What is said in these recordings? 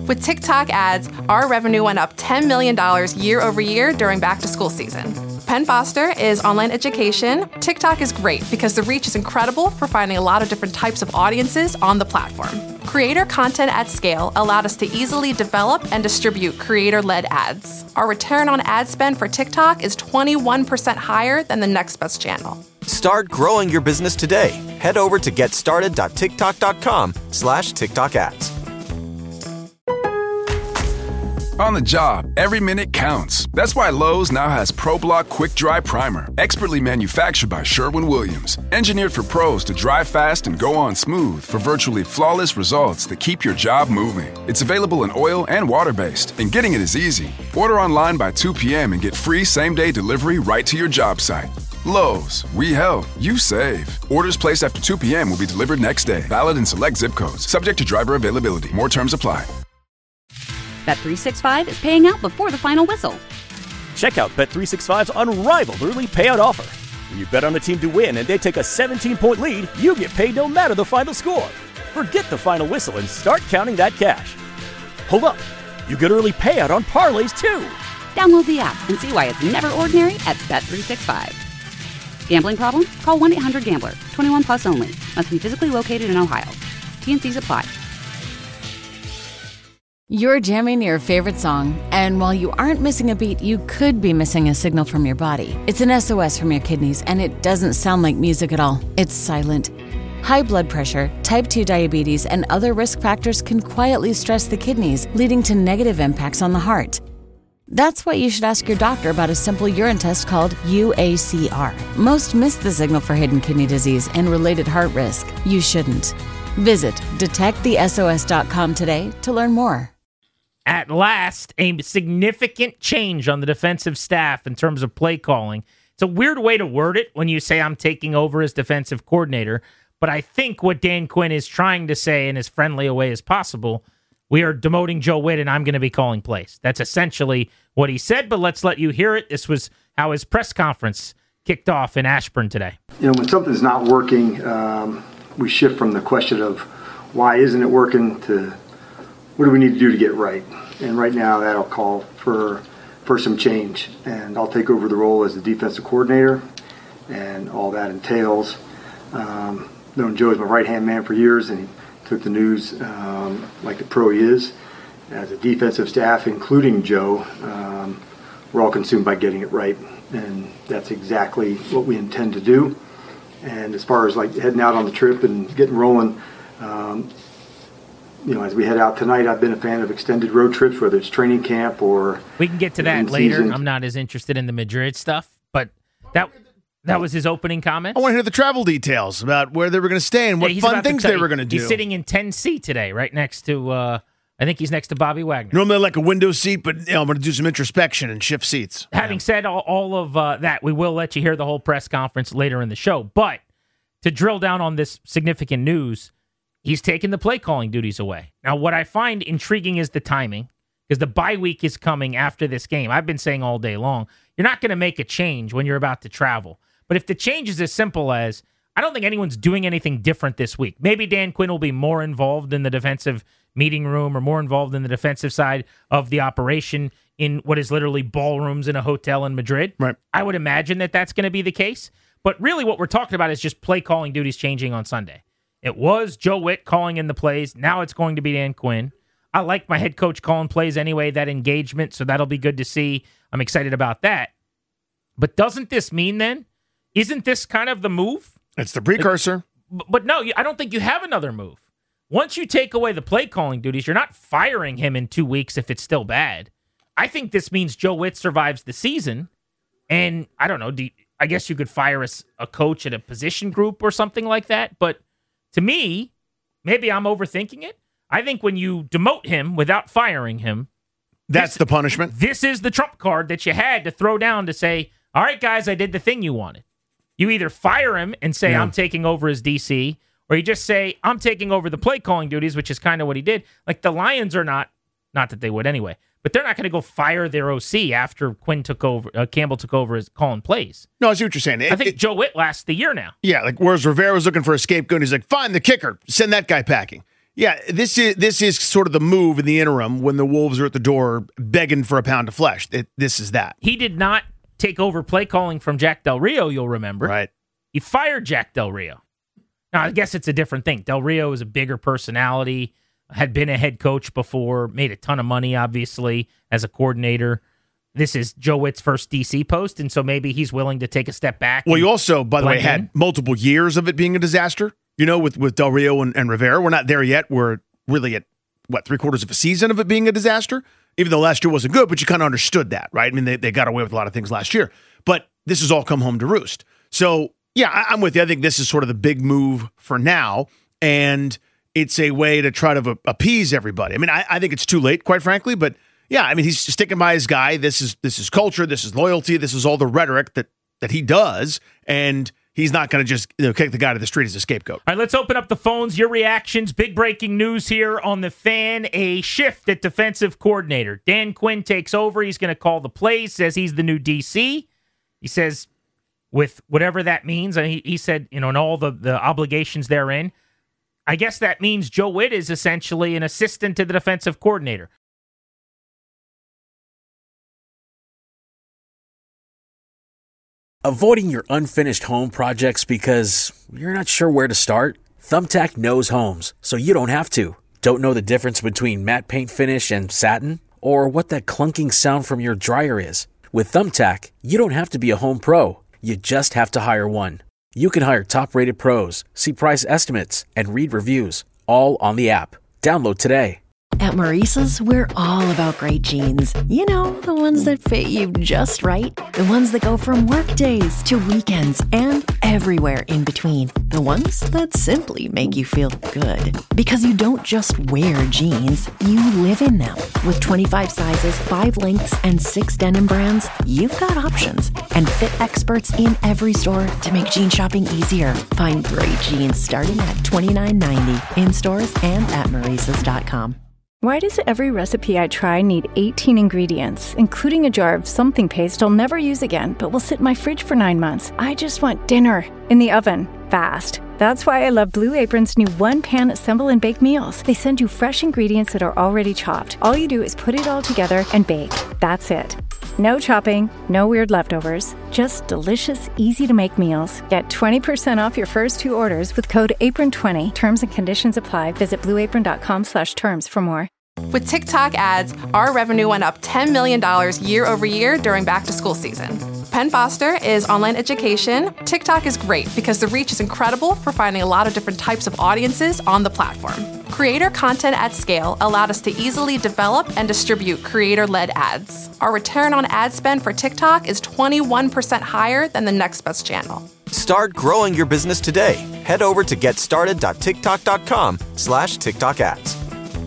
With TikTok ads, our revenue went up $10 million year over year during back-to-school season. Penn Foster is online education. TikTok is great because the reach is incredible for finding a lot of different types of audiences on the platform. Creator content at scale allowed us to easily develop and distribute creator-led ads. Our return on ad spend for TikTok is 21% higher than the next best channel. Start growing your business today. Head over to getstarted.tiktok.com/TikTok ads. On the job, every minute counts. That's why Lowe's now has ProBlock Quick Dry Primer, expertly manufactured by Sherwin-Williams. Engineered for pros to dry fast and go on smooth for virtually flawless results that keep your job moving. It's available in oil and water-based, and getting it is easy. Order online by 2 p.m. and get free same-day delivery right to your job site. Lowe's, we help, you save. Orders placed after 2 p.m. will be delivered next day. Valid in select zip codes. Subject to driver availability. More terms apply. Bet365 is paying out before the final whistle. Check out Bet365's unrivaled early payout offer. When you bet on a team to win and they take a 17-point lead, you get paid no matter the final score. Forget the final whistle and start counting that cash. Hold up, you get early payout on parlays too. Download the app and see why it's never ordinary at Bet365. Gambling problem? Call 1-800-GAMBLER. 21 plus only. Must be physically located in Ohio. T&Cs apply. You're jamming your favorite song, and while you aren't missing a beat, you could be missing a signal from your body. It's an SOS from your kidneys, and it doesn't sound like music at all. It's silent. High blood pressure, type 2 diabetes, and other risk factors can quietly stress the kidneys, leading to negative impacts on the heart. That's why you should ask your doctor about a simple urine test called UACR. Most miss the signal for hidden kidney disease and related heart risk. You shouldn't. Visit detectthesos.com today to learn more. At last, a significant change on the defensive staff in terms of play calling. It's a weird way to word it when you say I'm taking over as defensive coordinator, but I think what Dan Quinn is trying to say in as friendly a way as possible, we are demoting Joe Witt and I'm going to be calling plays. That's essentially what he said, but let's let you hear it. This was how his press conference kicked off in Ashburn today. You know, when something's not working, we shift from the question of why isn't it working to what do we need to do to get right? And right now that'll call for some change. And I'll take over the role as the defensive coordinator and all that entails. Known Joe as my right-hand man for years, and he took the news like the pro he is. As a defensive staff, including Joe, we're all consumed by getting it right. And that's exactly what we intend to do. And as far as like heading out on the trip and getting rolling, you know, as we head out tonight, I've been a fan of extended road trips, whether it's training camp or... We can get to that later. I'm not as interested in the Madrid stuff, but that was his opening comment. I want to hear the travel details about where they were going to stay and what fun things they were going to do. He's sitting in 10C today, right next to... I think he's next to Bobby Wagner. Normally like a window seat, but you know, I'm going to do some introspection and shift seats. Having said all of that, we will let you hear the whole press conference later in the show. But to drill down on this significant news, he's taken the play calling duties away. Now, what I find intriguing is the timing, because the bye week is coming after this game. I've been saying all day long, you're not going to make a change when you're about to travel. But if the change is as simple as, I don't think anyone's doing anything different this week. Maybe Dan Quinn will be more involved in the defensive meeting room or more involved in the defensive side of the operation in what is literally ballrooms in a hotel in Madrid. Right. I would imagine that that's going to be the case. But really what we're talking about is just play calling duties changing on Sunday. It was Joe Witt calling in the plays. Now it's going to be Dan Quinn. I like my head coach calling plays anyway, that engagement, so that'll be good to see. I'm excited about that. But doesn't this mean then, isn't this kind of the move? It's the precursor. But no, I don't think you have another move. Once you take away the play calling duties, you're not firing him in 2 weeks if it's still bad. I think this means Joe Witt survives the season. And I don't know, I guess you could fire a coach at a position group or something like that. But to me, maybe I'm overthinking it. I think when you demote him without firing him, that's the punishment. This is the trump card that you had to throw down to say, all right, guys, I did the thing you wanted. You either fire him and say, I'm taking over as DC, or you just say, I'm taking over the play calling duties, which is kind of what he did. Like the Lions are not that they would anyway, but they're not going to go fire their OC after Campbell took over as calling plays. No, I see what you're saying. I think Joe Witt lasts the year now. Yeah, like whereas Rivera's looking for a scapegoat, he's like, fine, the kicker, send that guy packing. Yeah, this is sort of the move in the interim when the Wolves are at the door begging for a pound of flesh. This is that. He did not take over play calling from Jack Del Rio, you'll remember. Right. He fired Jack Del Rio. Now, I guess it's a different thing. Del Rio is a bigger personality, had been a head coach before, made a ton of money, obviously, as a coordinator. This is Joe Witt's first DC post, and so maybe he's willing to take a step back. Well, you also, by the way, had multiple years of it being a disaster, with Del Rio and Rivera. We're not there yet. We're really at, 3/4 of a season of it being a disaster, even though last year wasn't good, but you kind of understood that, right? I mean, they got away with a lot of things last year, but this has all come home to roost. So, yeah, I'm with you. I think this is sort of the big move for now, and it's a way to try to appease everybody. I mean, I think it's too late, quite frankly, but yeah, I mean, he's sticking by his guy. This is culture. This is loyalty. This is all the rhetoric that he does, and he's not going to just kick the guy to the street as a scapegoat. All right, let's open up the phones. Your reactions. Big breaking news here on The Fan. A shift at defensive coordinator. Dan Quinn takes over. He's going to call the plays, says he's the new DC. He says, with whatever that means, and he said, and all the obligations therein, I guess that means Joe Witt is essentially an assistant to the defensive coordinator. Avoiding your unfinished home projects because you're not sure where to start? Thumbtack knows homes, so you don't have to. Don't know the difference between matte paint finish and satin? Or what that clunking sound from your dryer is? With Thumbtack, you don't have to be a home pro. You just have to hire one. You can hire top-rated pros, see price estimates, and read reviews, all on the app. Download today. At Maurice's, we're all about great jeans. The ones that fit you just right. The ones that go from work days to weekends and everywhere in between. The ones that simply make you feel good. Because you don't just wear jeans, you live in them. With 25 sizes, 5 lengths, and 6 denim brands, you've got options. And fit experts in every store to make jean shopping easier. Find great jeans starting at $29.90 in stores and at Maurices.com. Why does every recipe I try need 18 ingredients, including a jar of something paste I'll never use again, but will sit in my fridge for 9 months? I just want dinner in the oven, fast. That's why I love Blue Apron's new one-pan assemble and bake meals. They send you fresh ingredients that are already chopped. All you do is put it all together and bake. That's it. No chopping, no weird leftovers, just delicious, easy-to-make meals. Get 20% off your first 2 orders with code APRON20. Terms and conditions apply. Visit blueapron.com/terms for more. With TikTok ads, our revenue went up $10 million year over year during back-to-school season. Penn Foster is online education. TikTok is great because the reach is incredible for finding a lot of different types of audiences on the platform. Creator content at scale allowed us to easily develop and distribute creator-led ads. Our return on ad spend for TikTok is 21% higher than the next best channel. Start growing your business today. Head over to getstarted.tiktok.com/TikTok ads.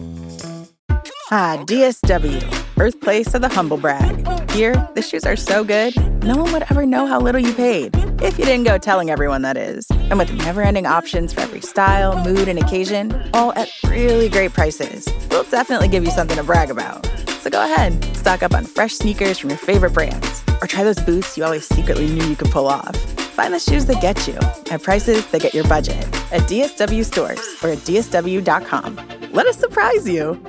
Ah, DSW, birthplace of the humble brag. Here, the shoes are so good, no one would ever know how little you paid. If you didn't go telling everyone, that is. And with never-ending options for every style, mood, and occasion, all at really great prices, we'll definitely give you something to brag about. So go ahead, stock up on fresh sneakers from your favorite brands, or try those boots you always secretly knew you could pull off. Find the shoes that get you at prices that get your budget at DSW stores or at DSW.com. Let us surprise you.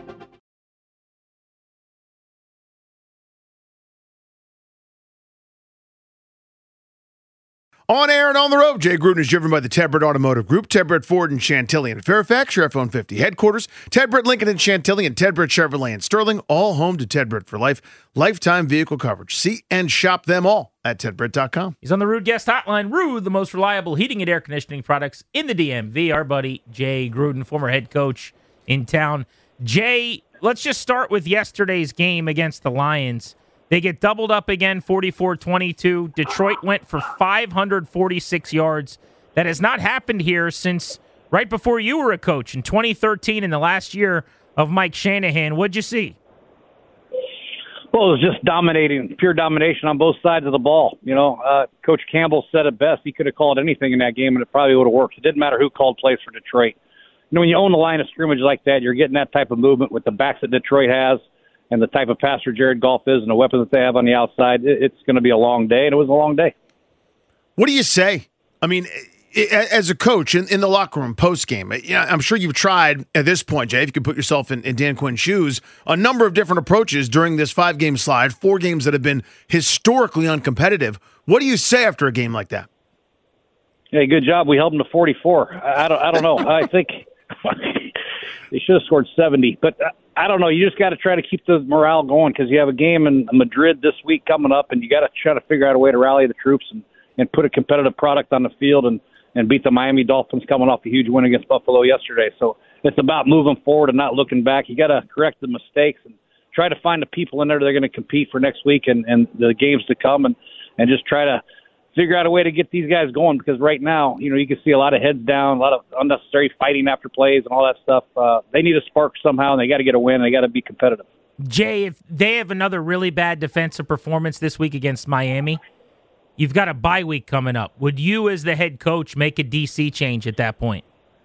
On air and on the road, Jay Gruden is driven by the Ted Britt Automotive Group, Ted Britt Ford and Chantilly in Fairfax, your F-150 headquarters, Ted Britt Lincoln and Chantilly, and Ted Britt Chevrolet in Sterling, all home to Ted Britt for life, lifetime vehicle coverage. See and shop them all at tedbritt.com. He's on the Rude Guest Hotline. Rude, the most reliable heating and air conditioning products in the DMV. Our buddy Jay Gruden, former head coach in town. Jay, let's just start with yesterday's game against the Lions. They get doubled up again, 44-22. Detroit went for 546 yards. That has not happened here since right before you were a coach in 2013, in the last year of Mike Shanahan. What'd you see? Well, it was just dominating, pure domination on both sides of the ball. Coach Campbell said it best. He could have called anything in that game, and it probably would have worked. It didn't matter who called plays for Detroit. When you own the line of scrimmage like that, you're getting that type of movement with the backs that Detroit has, and the type of passer Jared Goff is and the weapons that they have on the outside. It's going to be a long day, and it was a long day. What do you say? I mean, as a coach in the locker room post-game, I'm sure you've tried at this point, Jay, if you could put yourself in Dan Quinn's shoes, a number of different approaches during this 5-game slide, 4 games that have been historically uncompetitive. What do you say after a game like that? Hey, good job. We held them to 44. I don't know. I think they should have scored 70. But I don't know. You just got to try to keep the morale going because you have a game in Madrid this week coming up, and you got to try to figure out a way to rally the troops and put a competitive product on the field and beat the Miami Dolphins coming off a huge win against Buffalo yesterday. So it's about moving forward and not looking back. You got to correct the mistakes and try to find the people in there that are going to compete for next week and the games to come and just try to figure out a way to get these guys going because right now, you can see a lot of heads down, a lot of unnecessary fighting after plays and all that stuff. They need a spark somehow, and they got to get a win, and they got to be competitive. Jay, if they have another really bad defensive performance this week against Miami, you've got a bye week coming up. Would you, as the head coach, make a DC change at that point?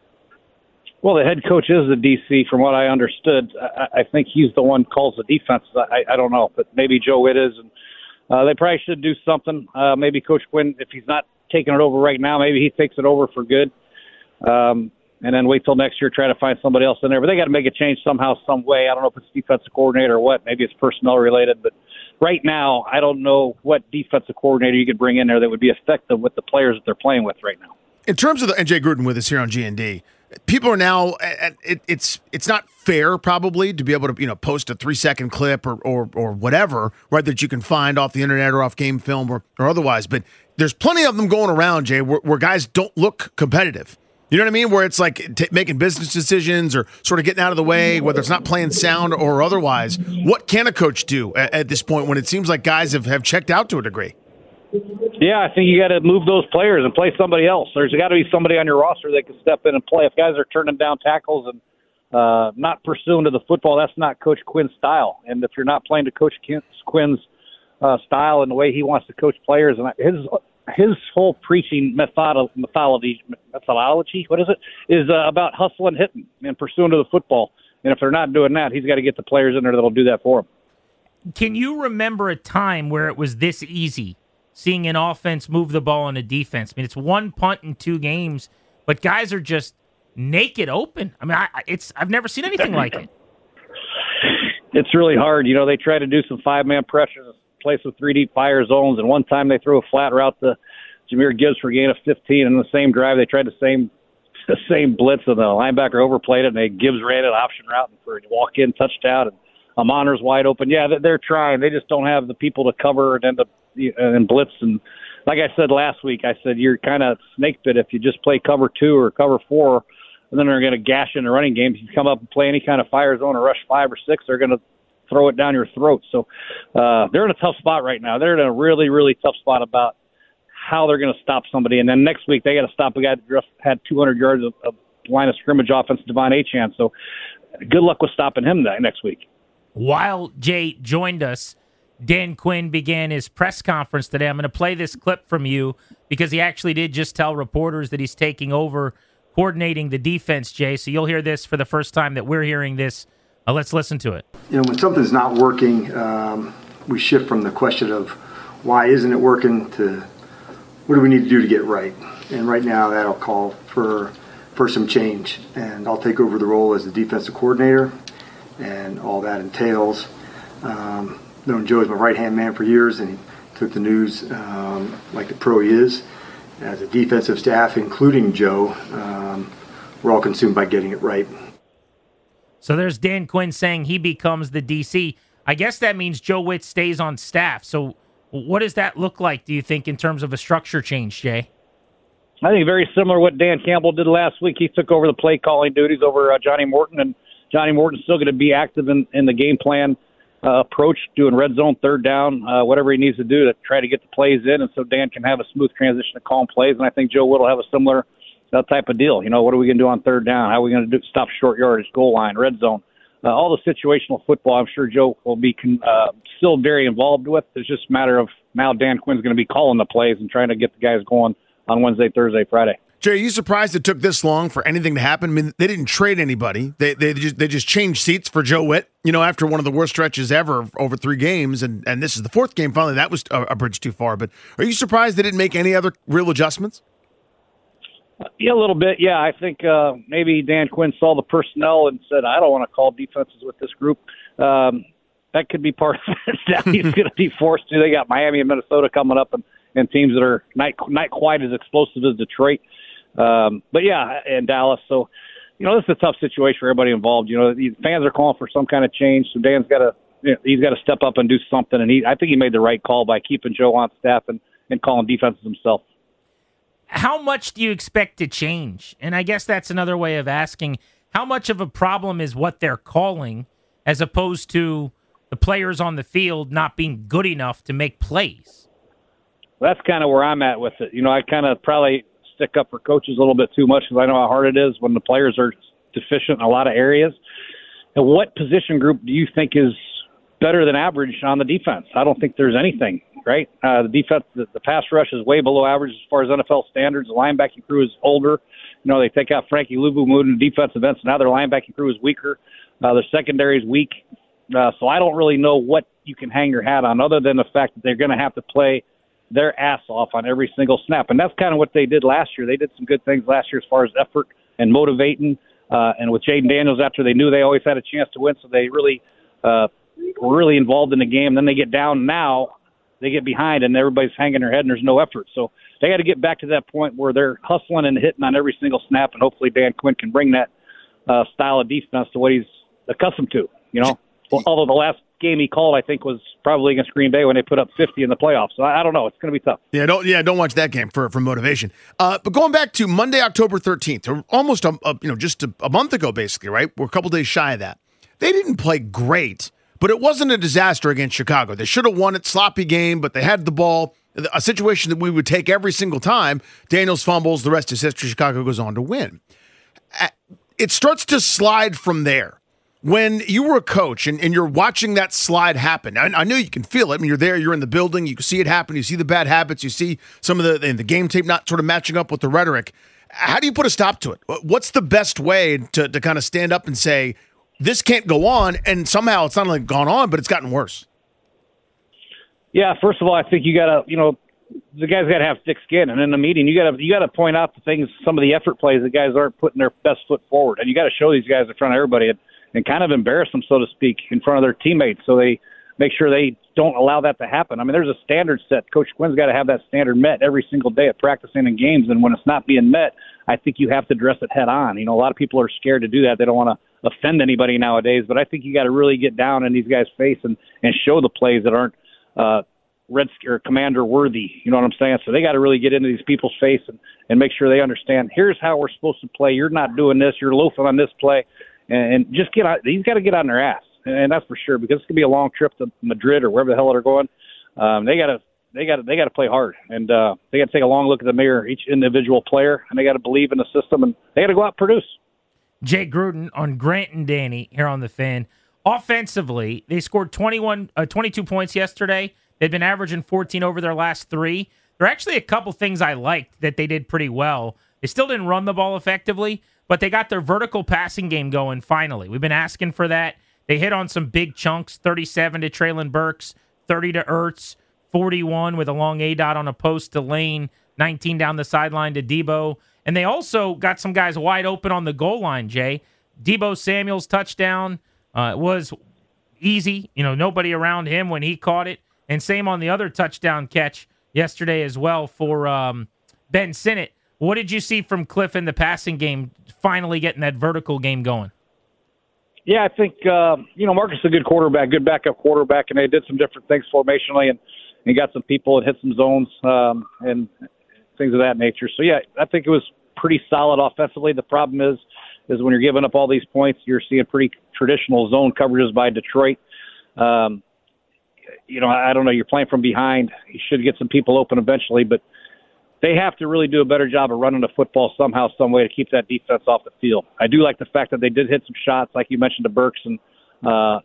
Well, the head coach is the DC, from what I understood. I think he's the one who calls the defense. I don't know, but maybe Joe Witt is. And they probably should do something. Maybe Coach Quinn, if he's not taking it over right now, maybe he takes it over for good. And then wait till next year, try to find somebody else in there. But they got to make a change somehow, some way. I don't know if it's defensive coordinator or what. Maybe it's personnel related. But right now, I don't know what defensive coordinator you could bring in there that would be effective with the players that they're playing with right now. In terms of and Jay Gruden with us here on G&D, people are now it's not fair probably to be able to post a 3-second clip or whatever, right, that you can find off the internet or off game film or otherwise. But there's plenty of them going around, Jay, where guys don't look competitive. You know what I mean? Where it's like making business decisions or sort of getting out of the way, whether it's not playing sound or otherwise. What can a coach do at this point when it seems like guys have checked out to a degree? Yeah, I think you got to move those players and play somebody else. There's got to be somebody on your roster that can step in and play. If guys are turning down tackles and not pursuing to the football, that's not Coach Quinn's style. And if you're not playing to Coach Quinn's style and the way he wants to coach players, and his whole preaching methodology, what is it, is about hustle and hitting and pursuing to the football. And if they're not doing that, he's got to get the players in there that'll do that for him. Can you remember a time where it was this easy, seeing an offense move the ball on a defense? I mean, it's 1 punt in 2 games, but guys are just naked open. I mean, I've never seen anything like it. It's really hard. They try to do some 5-man pressure, play some 3 deep fire zones, and one time they threw a flat route to Jahmyr Gibbs for a gain of 15, and in the same drive they tried the same blitz, and the linebacker overplayed it, and Gibbs ran an option route for a walk-in touchdown, and Amonra's wide open. Yeah, they're trying. They just don't have the people to cover and end up and blitz. And like I said last week, I said you're kind of snake bit if you just play cover 2 or cover 4, and then they're going to gash in the running game. If you come up and play any kind of fire zone or rush 5 or 6, they're going to throw it down your throat. So they're in a tough spot right now. They're in a really, really tough spot about how they're going to stop somebody. And then next week they got to stop a guy that just had 200 yards of line of scrimmage offense, Devon Achane. So good luck with stopping him next week. While Jay joined us, Dan Quinn began his press conference today. I'm going to play this clip from you because he actually did just tell reporters that he's taking over coordinating the defense, Jay. So you'll hear this for the first time that we're hearing this. Let's listen to it. When something's not working, we shift from the question of why isn't it working to what do we need to do to get right. And right now that'll call for some change. And I'll take over the role as the defensive coordinator and all that entails. Known Joe as my right-hand man for years, and he took the news like the pro he is. As a defensive staff, including Joe, we're all consumed by getting it right. So there's Dan Quinn saying he becomes the DC. I guess that means Joe Witt stays on staff. So what does that look like, do you think, in terms of a structure change, Jay? I think very similar to what Dan Campbell did last week. He took over the play calling duties over Johnny Morton, and Johnny Morton's still going to be active in the game plan approach, doing red zone, third down, whatever he needs to do to try to get the plays in, and so Dan can have a smooth transition to calm plays. And I think Joe Witt will have a similar type of deal. What are we going to do on third down? How are we going to stop short yardage, goal line, red zone? All the situational football, I'm sure Joe will be still very involved with. It's just a matter of now Dan Quinn's going to be calling the plays and trying to get the guys going on Wednesday, Thursday, Friday. Jay, are you surprised it took this long for anything to happen? I mean, they didn't trade anybody. They just changed seats for Joe Witt, after one of the worst stretches ever over 3 games, and this is the 4th game. Finally, that was a bridge too far. But are you surprised they didn't make any other real adjustments? Yeah, a little bit. Yeah, I think maybe Dan Quinn saw the personnel and said, I don't want to call defenses with this group. That could be part of it. Now he's going to be forced to. They got Miami and Minnesota coming up and teams that are not quite as explosive as Detroit. But, yeah, and Dallas. So, this is a tough situation for everybody involved. The fans are calling for some kind of change, so Dan's got to he's got to step up and do something. And I think he made the right call by keeping Joe on staff and calling defenses himself. How much do you expect to change? And I guess that's another way of asking, how much of a problem is what they're calling as opposed to the players on the field not being good enough to make plays? That's kind of where I'm at with it. I kind of probably stick up for coaches a little bit too much because I know how hard it is when the players are deficient in a lot of areas. And what position group do you think is better than average on the defense? I don't think there's anything, right? The defense, the pass rush is way below average as far as NFL standards. The linebacking crew is older. They take out Frankie Luvu, moved into defensive ends, so now their linebacking crew is weaker. Their secondary is weak. So I don't really know what you can hang your hat on other than the fact that they're going to have to play their ass off on every single snap. And that's kind of what they did last year. They did some good things last year as far as effort and motivating. And with Jaden Daniels, after they knew they always had a chance to win, so they really were really involved in the game. Then they get down now, they get behind, and everybody's hanging their head, and there's no effort. So they got to get back to that point where they're hustling and hitting on every single snap, and hopefully Dan Quinn can bring that style of defense to what he's accustomed to, Although the last game he called, I think, was probably against Green Bay when they put up 50 in the playoffs. So I don't know. It's going to be tough. Don't watch that game for motivation. But going back to Monday, October 13th, or almost just a month ago, basically, right? We're a couple days shy of that. They didn't play great, but it wasn't a disaster against Chicago. They should have won it. Sloppy game, but they had the ball. A situation that we would take every single time. Daniels fumbles, the rest is history. Chicago goes on to win. It starts to slide from there. When you were a coach and you're watching that slide happen, I know you can feel it. I mean, you're there, you're in the building, you can see it happen, you see the bad habits, you see some of the game tape not sort of matching up with the rhetoric. How do you put a stop to it? What's the best way to kind of stand up and say, this can't go on, and somehow it's not only gone on, but it's gotten worse? Yeah, first of all, I think you got to, the guys got to have thick skin, and in the meeting, you got to point out the things, some of the effort plays the guys aren't putting their best foot forward, and you got to show these guys in front of everybody and kind of embarrass them, so to speak, in front of their teammates, so they make sure they don't allow that to happen. I mean, there's a standard set. Coach Quinn's got to have that standard met every single day at practicing and games, and when it's not being met, I think you have to address it head on. A lot of people are scared to do that. They don't want to offend anybody nowadays, but I think you got to really get down in these guys' face and show the plays that aren't Red or Commander worthy. You know what I'm saying? So they got to really get into these people's face and make sure they understand, here's how we're supposed to play. You're not doing this. You're loafing on this play. And just get out. He's got to get on their ass, and that's for sure, because it's gonna be a long trip to Madrid or wherever the hell they're going. They got to play hard, and they got to take a long look at the mirror, each individual player, and they got to believe in the system, and they got to go out and produce. Jay Gruden on Grant and Danny here on The Fan. Offensively, they scored 22 points yesterday. They've been averaging 14 over their last 3. There are actually a couple things I liked that they did pretty well. They still didn't run the ball effectively, but they got their vertical passing game going finally. We've been asking for that. They hit on some big chunks, 37 to Treylon Burks, 30 to Ertz, 41 with a long A-dot on a post to Lane, 19 down the sideline to Debo. And they also got some guys wide open on the goal line, Jay. Debo Samuel's touchdown was easy. Nobody around him when he caught it. And same on the other touchdown catch yesterday as well for Ben Sinnott. What did you see from Cliff in the passing game, finally getting that vertical game going? Yeah, I think, Marcus is a good quarterback, good backup quarterback, and they did some different things formationally and got some people and hit some zones and things of that nature. So, yeah, I think it was pretty solid offensively. The problem is when you're giving up all these points, you're seeing pretty traditional zone coverages by Detroit. I don't know, you're playing from behind. You should get some people open eventually, but they have to really do a better job of running the football somehow, some way to keep that defense off the field. I do like the fact that they did hit some shots, like you mentioned, to Burks and Ertz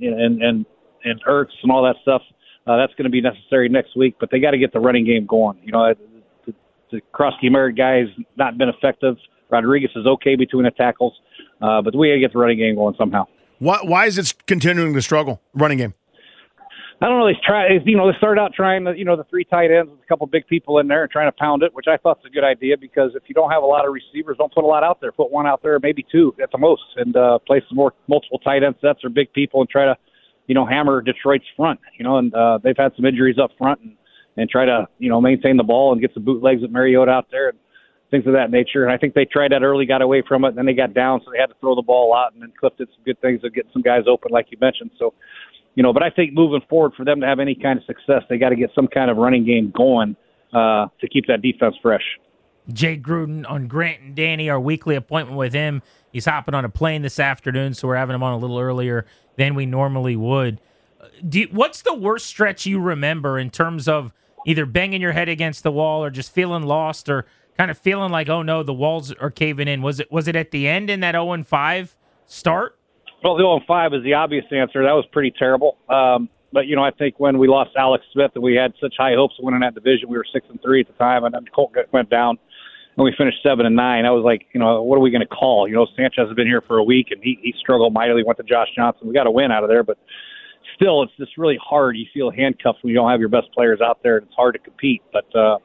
and all that stuff. That's going to be necessary next week, but they got to get the running game going. The Krosky-Merritt guy has not been effective. Rodriguez is okay between the tackles, but we got to get the running game going somehow. Why is it continuing to struggle, running game? I don't know. They started out trying the 3 tight ends with a couple big people in there and trying to pound it, which I thought was a good idea because if you don't have a lot of receivers, don't put a lot out there. Put 1 out there, maybe 2 at the most, and play some more multiple tight end sets or big people and try to, hammer Detroit's front. And they've had some injuries up front and try to, maintain the ball and get some bootlegs with Mariota out there and things of that nature. And I think they tried that early, got away from it, and then they got down, so they had to throw the ball out. And then Cliff did some good things of getting some guys open, like you mentioned. So. But I think moving forward, for them to have any kind of success, they got to get some kind of running game going to keep that defense fresh. Jay Gruden on Grant and Danny, our weekly appointment with him. He's hopping on a plane this afternoon, so we're having him on a little earlier than we normally would. What's the worst stretch you remember in terms of either banging your head against the wall or just feeling lost or kind of feeling like, oh, no, the walls are caving in? Was it at the end in that 0-5 start? Well, the 0-5 is the obvious answer. That was pretty terrible. But, I think when we lost Alex Smith and we had such high hopes of winning that division, we were 6-3 at the time, and then Colt went down, and we finished 7-9. I was like, what are we going to call? Sanchez has been here for a week, and he struggled mightily, went to Josh Johnson. We got a win out of there, but still, it's just really hard. You feel handcuffed when you don't have your best players out there, and it's hard to compete. But,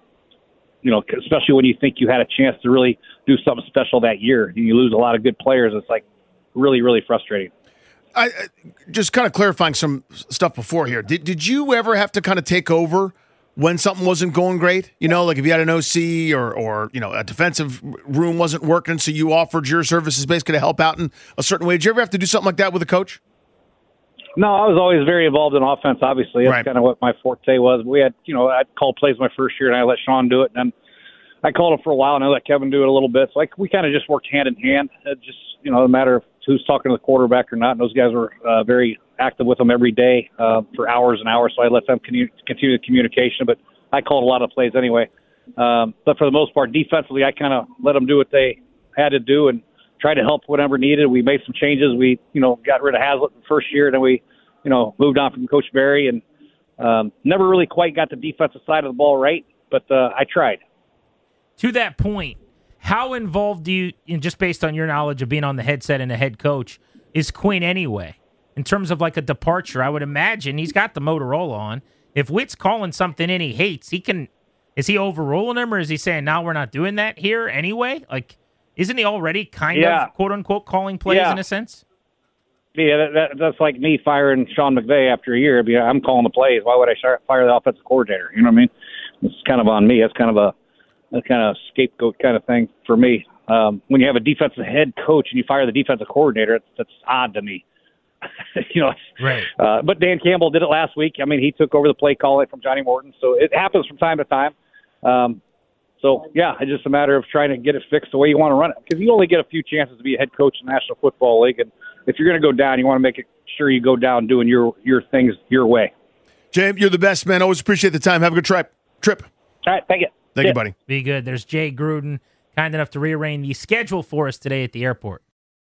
especially when you think you had a chance to really do something special that year, and you lose a lot of good players, it's like, really, really frustrating. I just kind of clarifying some stuff before here. Did you ever have to kind of take over when something wasn't going great? Like if you had an OC or a defensive room wasn't working, so you offered your services basically to help out in a certain way. Did you ever have to do something like that with a coach? No, I was always very involved in offense, obviously. That's kind of what my forte was. We had, I called plays my first year, and I let Sean do it, and then I called him for a while, and I let Kevin do it a little bit. So we kind of just worked hand in hand. It just, a matter of who's talking to the quarterback or not. And those guys were very active with them every day for hours and hours. So I let them continue the communication. But I called a lot of plays anyway. But for the most part, defensively, I kind of let them do what they had to do and try to help whatever needed. We made some changes. We, got rid of Haslett the first year. And then we, moved on from Coach Berry and never really quite got the defensive side of the ball right. But I tried. To that point, how involved do you, just based on your knowledge of being on the headset and a head coach, is Quinn anyway? In terms of like a departure, I would imagine he's got the Motorola on. If Witt's calling something in he hates, is he overruling him or is he saying, no, we're not doing that here anyway? Like, isn't he already kind of, quote unquote, calling plays in a sense? Yeah, that's like me firing Sean McVay after a year. I'm calling the plays. Why would I fire the offensive coordinator? You know what I mean? It's kind of on me. It's kind of a scapegoat kind of thing for me. When you have a defensive head coach and you fire the defensive coordinator, that's odd to me. Right. But Dan Campbell did it last week. I mean, he took over the play calling from Johnny Morton, so it happens from time to time. It's just a matter of trying to get it fixed the way you want to run it, because you only get a few chances to be a head coach in the National Football League, and if you're going to go down, you want to make sure you go down doing your things your way. Jay, you're the best, man. Always appreciate the time. Have a good trip. All right, thank you. Thank you, buddy. Be good. There's Jay Gruden, kind enough to rearrange the schedule for us today at the airport.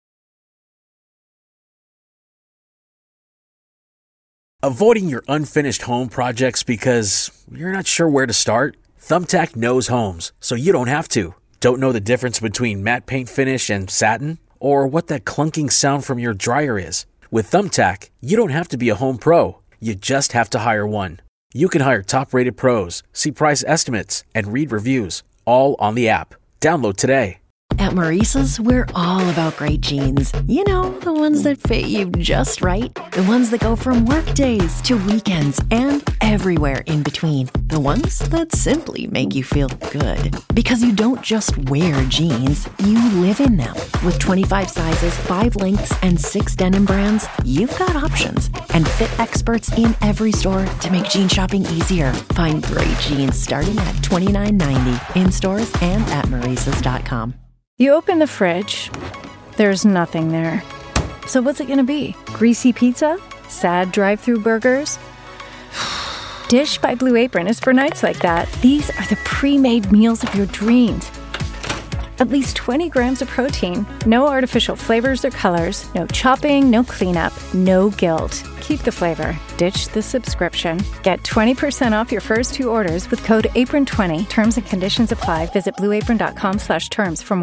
Avoiding your unfinished home projects because you're not sure where to start? Thumbtack knows homes, so you don't have to. Don't know the difference between matte paint finish and satin? Or what that clunking sound from your dryer is? With Thumbtack, you don't have to be a home pro. You just have to hire one. You can hire top-rated pros, see price estimates, and read reviews, all on the app. Download today. At Maurice's, we're all about great jeans. The ones that fit you just right. The ones that go from work days to weekends and everywhere in between. The ones that simply make you feel good. Because you don't just wear jeans, you live in them. With 25 sizes, 5 lengths, and 6 denim brands, you've got options. And fit experts in every store to make jean shopping easier. Find great jeans starting at $29.90 in stores and at Maurices.com. You open the fridge, there's nothing there. So what's it gonna be? Greasy pizza? Sad drive-thru burgers? Dish by Blue Apron is for nights like that. These are the pre-made meals of your dreams. At least 20 grams of protein, no artificial flavors or colors, no chopping, no cleanup, no guilt. Keep the flavor. Ditch the subscription. Get 20% off your first 2 orders with code APRON20. Terms and conditions apply. Visit blueapron.com/terms for more.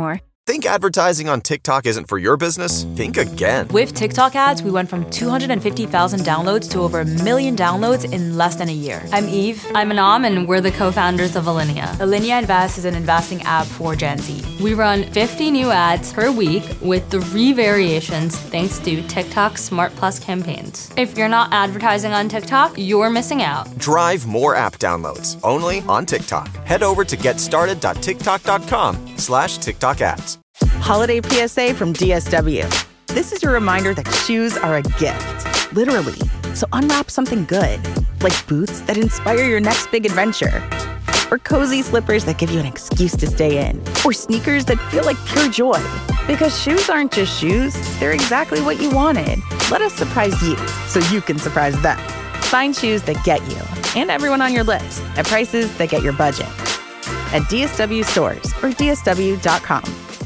Think advertising on TikTok isn't for your business? Think again. With TikTok ads, we went from 250,000 downloads to over 1 million downloads in less than a year. I'm Eve. I'm Anam, and we're the co-founders of Alinea. Alinea Invest is an investing app for Gen Z. We run 50 new ads per week with 3 variations thanks to TikTok's Smart Plus campaigns. If you're not advertising on TikTok, you're missing out. Drive more app downloads only on TikTok. Head over to getstarted.tiktok.com/TikTok ads. Holiday PSA from DSW. This is your reminder that shoes are a gift, literally. So unwrap something good, like boots that inspire your next big adventure, or cozy slippers that give you an excuse to stay in, or sneakers that feel like pure joy. Because shoes aren't just shoes, they're exactly what you wanted. Let us surprise you so you can surprise them. Find shoes that get you and everyone on your list at prices that get your budget. At DSW stores or DSW.com.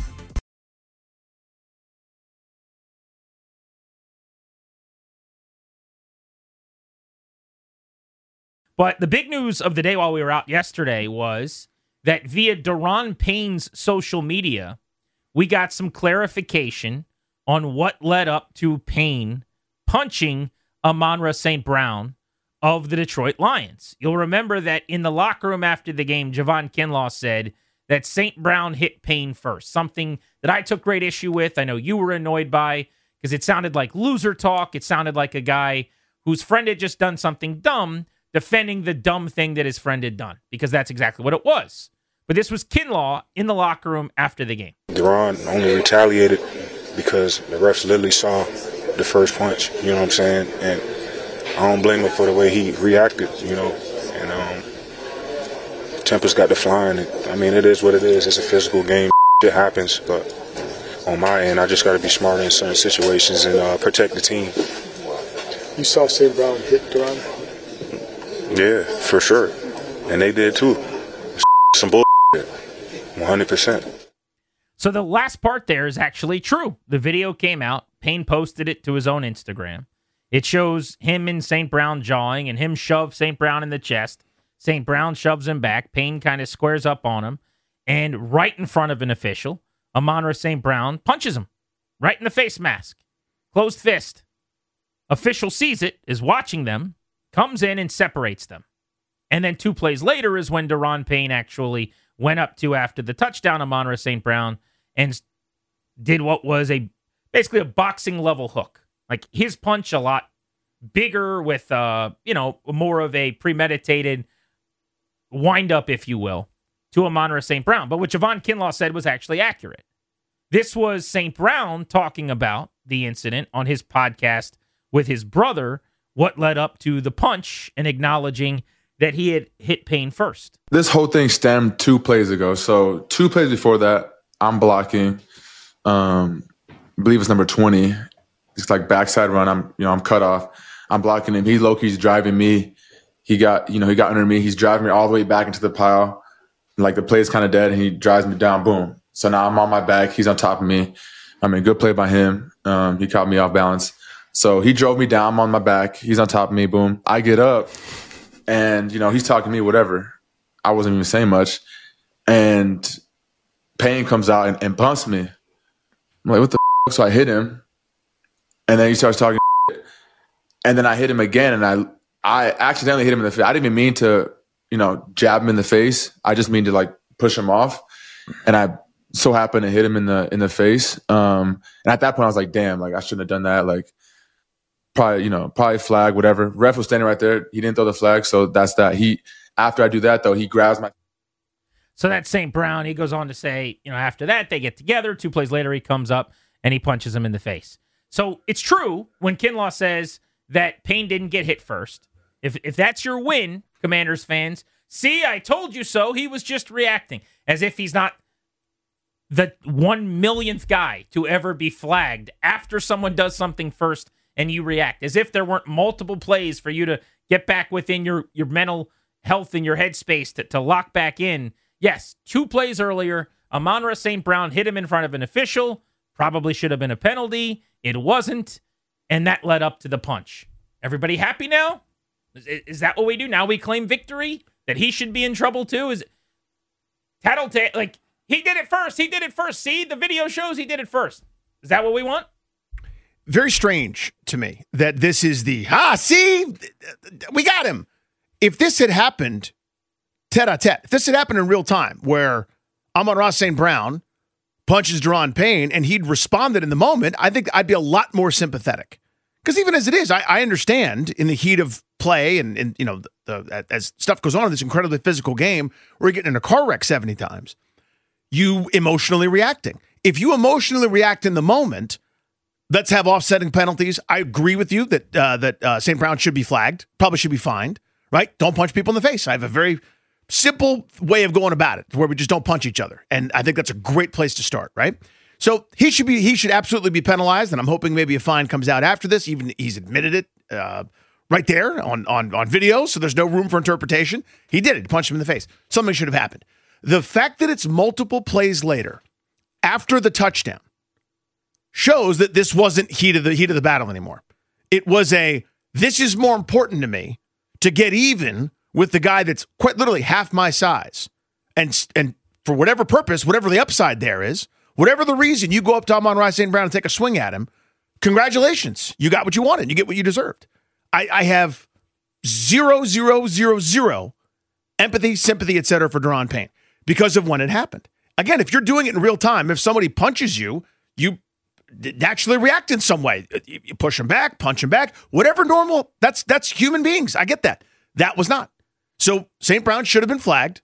But the big news of the day while we were out yesterday was that via Daron Payne's social media, we got some clarification on what led up to Payne punching Amon-Ra St. Brown of the Detroit Lions. You'll remember that in the locker room after the game, Javon Kinlaw said that St. Brown hit Payne first, something that I took great issue with. I know you were annoyed by because it sounded like loser talk. It sounded like a guy whose friend had just done something dumb, defending the dumb thing that his friend had done, because that's exactly what it was. But this was Kinlaw in the locker room after the game. Daron only retaliated because the refs literally saw the first punch, you know what I'm saying? And I don't blame him for the way he reacted, you know. And tempers got to flying. I mean, it is what it is. It's a physical game. It happens. But on my end, I just got to be smarter in certain situations and protect the team. You saw St. Brown hit Daron? Yeah, for sure. And they did too. Some bullshit. 100%. So the last part there is actually true. The video came out. Payne posted it to his own Instagram. It shows him and St. Brown jawing and him shove St. Brown in the chest. St. Brown shoves him back. Payne kind of squares up on him. And right in front of an official, Amon-Ra St. Brown punches him right in the face mask. Closed fist. Official sees it, is watching them, comes in and separates them. And then 2 plays later is when Daron Payne actually went up to, after the touchdown, Amon-Ra St. Brown and did what was basically a boxing level hook. Like his punch a lot bigger with, more of a premeditated wind up, if you will, to Amon-Ra St. Brown. But what Javon Kinlaw said was actually accurate. This was St. Brown talking about the incident on his podcast with his brother, what led up to the punch, and acknowledging that he had hit Payne first. This whole thing stemmed 2 plays ago. So 2 plays before that, I'm blocking. I believe it's number 20. It's like backside run. I'm cut off. I'm blocking him. He's driving me. He got under me. He's driving me all the way back into the pile. Like the play's kind of dead, and he drives me down. Boom. So now I'm on my back. He's on top of me. Good play by him. He caught me off balance. So he drove me down. I'm on my back. He's on top of me. Boom. I get up, and, he's talking to me, whatever. I wasn't even saying much. And Payne comes out and bumps me. I'm like, what the f-? So I hit him. And then he starts talking shit. And then I hit him again, and I accidentally hit him in the face. I didn't even mean to, jab him in the face. I just mean to, push him off. And I so happened to hit him in the face. And at that point, I was like, damn, I shouldn't have done that. Probably flag, whatever. Ref was standing right there. He didn't throw the flag, so that's that. After I do that, though, he grabs my... So that's St. Brown. He goes on to say, after that, they get together. 2 plays later, he comes up and he punches him in the face. So it's true when Kinlaw says that Payne didn't get hit first. If that's your win, Commanders fans, see, I told you so. He was just reacting as if he's not the 1 millionth guy to ever be flagged after someone does something first and you react, as if there weren't multiple plays for you to get back within your mental health and your headspace to lock back in. Yes, 2 plays earlier, Amon-Ra St. Brown hit him in front of an official. Probably should have been a penalty. It wasn't, and that led up to the punch. Everybody happy now? Is that what we do? Now we claim victory? That he should be in trouble too? Is Tattletale, He did it first. He did it first. See, the video shows he did it first. Is that what we want? Very strange to me that this is the, see, we got him. If this had happened tete-a-tete, if this had happened in real time where Amon-Ra St. Brown punches Daron Payne and he'd responded in the moment, I think I'd be a lot more sympathetic. Because even as it is, I understand in the heat of play and you know, as stuff goes on in this incredibly physical game where you're getting in a car wreck 70 times, you emotionally reacting. If you emotionally react in the moment, let's have offsetting penalties. I agree with you that St. Brown should be flagged, probably should be fined, right? Don't punch people in the face. I have a very simple way of going about it where we just don't punch each other. And I think that's a great place to start, right? So he should absolutely be penalized, and I'm hoping maybe a fine comes out after this. Even he's admitted it right there on video, so there's no room for interpretation. He did it. He punched him in the face. Something should have happened. The fact that it's multiple plays later, after the touchdown, shows that this wasn't heat of the battle anymore. It was this is more important to me to get even with the guy that's quite literally half my size. And for whatever purpose, whatever the upside there is, whatever the reason you go up to Amon-Ra St. Brown and take a swing at him, congratulations. You got what you wanted. You get what you deserved. I have 0 empathy, sympathy, et cetera for Daron Payne because of when it happened. Again, if you're doing it in real time, if somebody punches you, you naturally react in some way. You push them back, punch them back, whatever normal. That's human beings. I get that. That was not. So St. Brown should have been flagged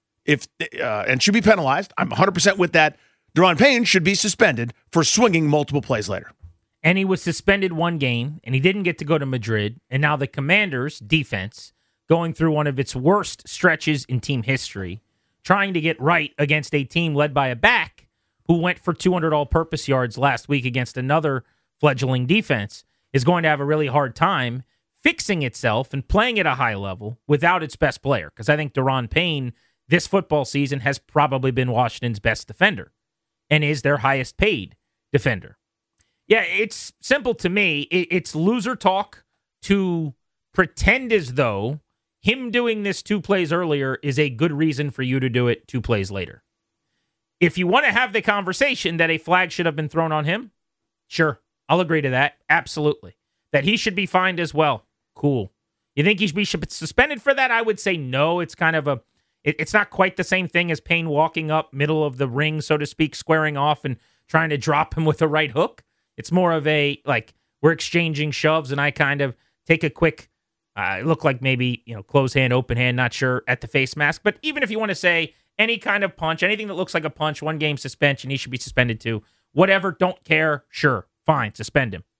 and should be penalized. I'm 100% with that. Daron Payne should be suspended for swinging multiple plays later. And he was suspended one game, and he didn't get to go to Madrid. And now the Commanders' defense going through one of its worst stretches in team history, trying to get right against a team led by a back who went for 200 all-purpose yards last week against another fledgling defense, is going to have a really hard time fixing itself and playing at a high level without its best player. Because I think Daron Payne this football season has probably been Washington's best defender and is their highest paid defender. Yeah, it's simple to me. It's loser talk to pretend as though him doing this 2 plays earlier is a good reason for you to do it 2 plays later. If you want to have the conversation that a flag should have been thrown on him, sure, I'll agree to that. Absolutely. That he should be fined as well. Cool. You think he should be suspended for that? I would say no. It's kind of it's not quite the same thing as Payne walking up middle of the ring, so to speak, squaring off and trying to drop him with a right hook. It's more of we're exchanging shoves and I kind of take a quick, look like maybe, close hand, open hand, not sure, at the face mask. But even if you want to say any kind of punch, anything that looks like a punch, 1 game suspension, he should be suspended too. Whatever, don't care, sure, fine, suspend him.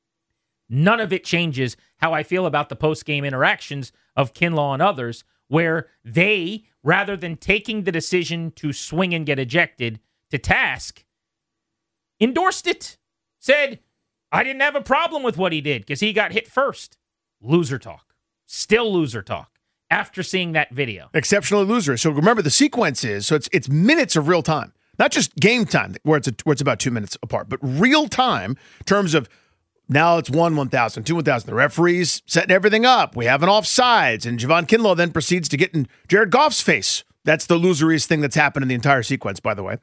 None of it changes how I feel about the post-game interactions of Kinlaw and others, where they, rather than taking the decision to swing and get ejected to task, endorsed it. Said, I didn't have a problem with what he did because he got hit first. Loser talk. Still loser talk after seeing that video. Exceptionally loser. So remember the sequence is, so it's minutes of real time. Not just game time where it's about 2 minutes apart, but real time in terms of now it's 1,000, 2,000. The referee's setting everything up. We have an offsides, and Javon Kinlaw then proceeds to get in Jared Goff's face. That's the loseriest thing that's happened in the entire sequence, by the way.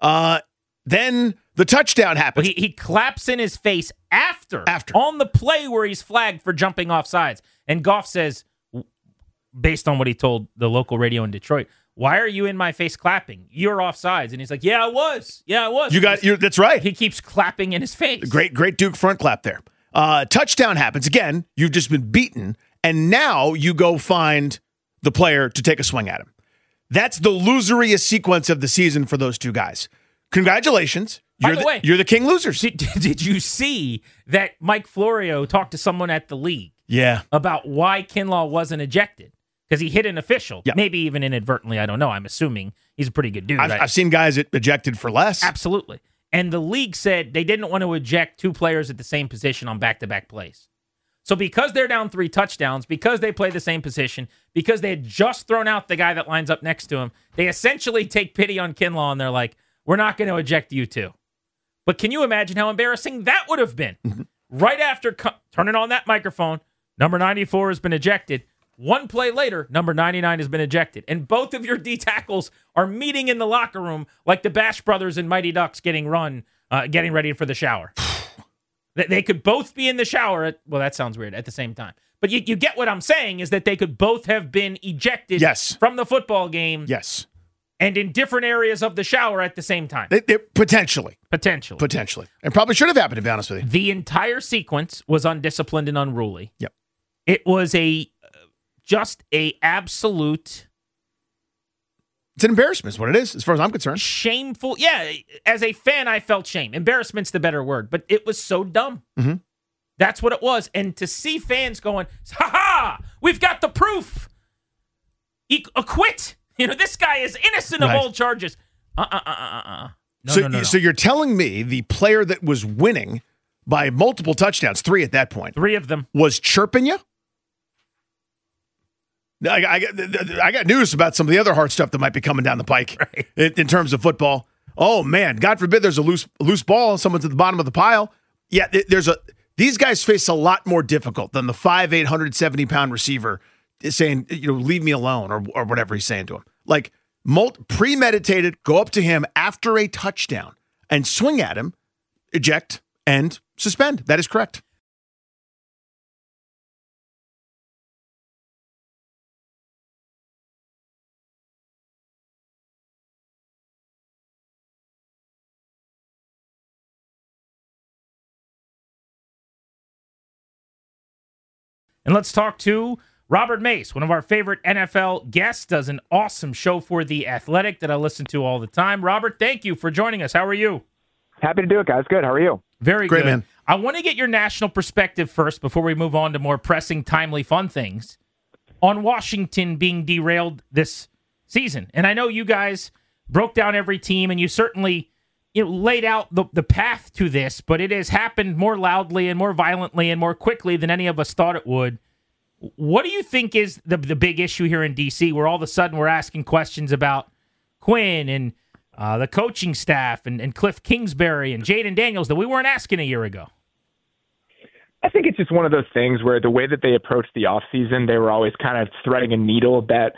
Then the touchdown happens. Well, he claps in his face after on the play where he's flagged for jumping off sides. And Goff says, based on what he told the local radio in Detroit, why are you in my face clapping? You're offsides. And he's like, yeah, I was. That's right. He keeps clapping in his face. Great Duke front clap there. Touchdown happens. Again, you've just been beaten. And now you go find the player to take a swing at him. That's the loseriest sequence of the season for those two guys. Congratulations. By the way, you're the king losers. Did you see that Mike Florio talked to someone at the league about why Kinlaw wasn't ejected? Because he hit an official, maybe even inadvertently. I don't know. I'm assuming he's a pretty good dude. I've seen guys ejected for less. Absolutely. And the league said they didn't want to eject 2 players at the same position on back-to-back plays. So because they're down 3 touchdowns, because they play the same position, because they had just thrown out the guy that lines up next to him, they essentially take pity on Kinlaw and they're like, we're not going to eject you too. But can you imagine how embarrassing that would have been? Right after turning on that microphone, number 94 has been ejected. One play later, number 99 has been ejected. And both of your D tackles are meeting in the locker room like the Bash Brothers and Mighty Ducks getting ready for the shower. They could both be in the shower well, that sounds weird, at the same time. But you get what I'm saying is that they could both have been ejected from the football game. Yes. And in different areas of the shower at the same time. Potentially. Potentially. And probably should have happened, to be honest with you. The entire sequence was undisciplined and unruly. Yep. It was just a absolute... It's an embarrassment is what it is, as far as I'm concerned. Shameful. Yeah, as a fan, I felt shame. Embarrassment's the better word, but it was so dumb. Mm-hmm. That's what it was. And to see fans going, ha-ha, we've got the proof. Acquit. This guy is innocent of all charges. No. So you're telling me the player that was winning by multiple touchdowns, 3 at that point. 3 of them. Was chirping you? I got news about some of the other hard stuff that might be coming down the pike in terms of football. Oh, man. God forbid there's a loose ball. Someone's at the bottom of the pile. Yeah, these guys face a lot more difficult than the 5'8", 170-pound receiver saying, leave me alone or whatever he's saying to him. Like, premeditated, go up to him after a touchdown and swing at him, eject, and suspend. That is correct. And let's talk to Robert Mace, one of our favorite NFL guests, does an awesome show for The Athletic that I listen to all the time. Robert, thank you for joining us. How are you? Happy to do it, guys. Good. How are you? Very Great, good. Man. I want to get your national perspective first before we move on to more pressing, timely, fun things on Washington being derailed this season. And I know you guys broke down every team, and you certainly laid out the path to this, but it has happened more loudly and more violently and more quickly than any of us thought it would. What do you think is the big issue here in D.C., where all of a sudden we're asking questions about Quinn and the coaching staff and Cliff Kingsbury and Jaden Daniels that we weren't asking a year ago? I think it's just one of those things where the way that they approached the offseason, they were always kind of threading a needle that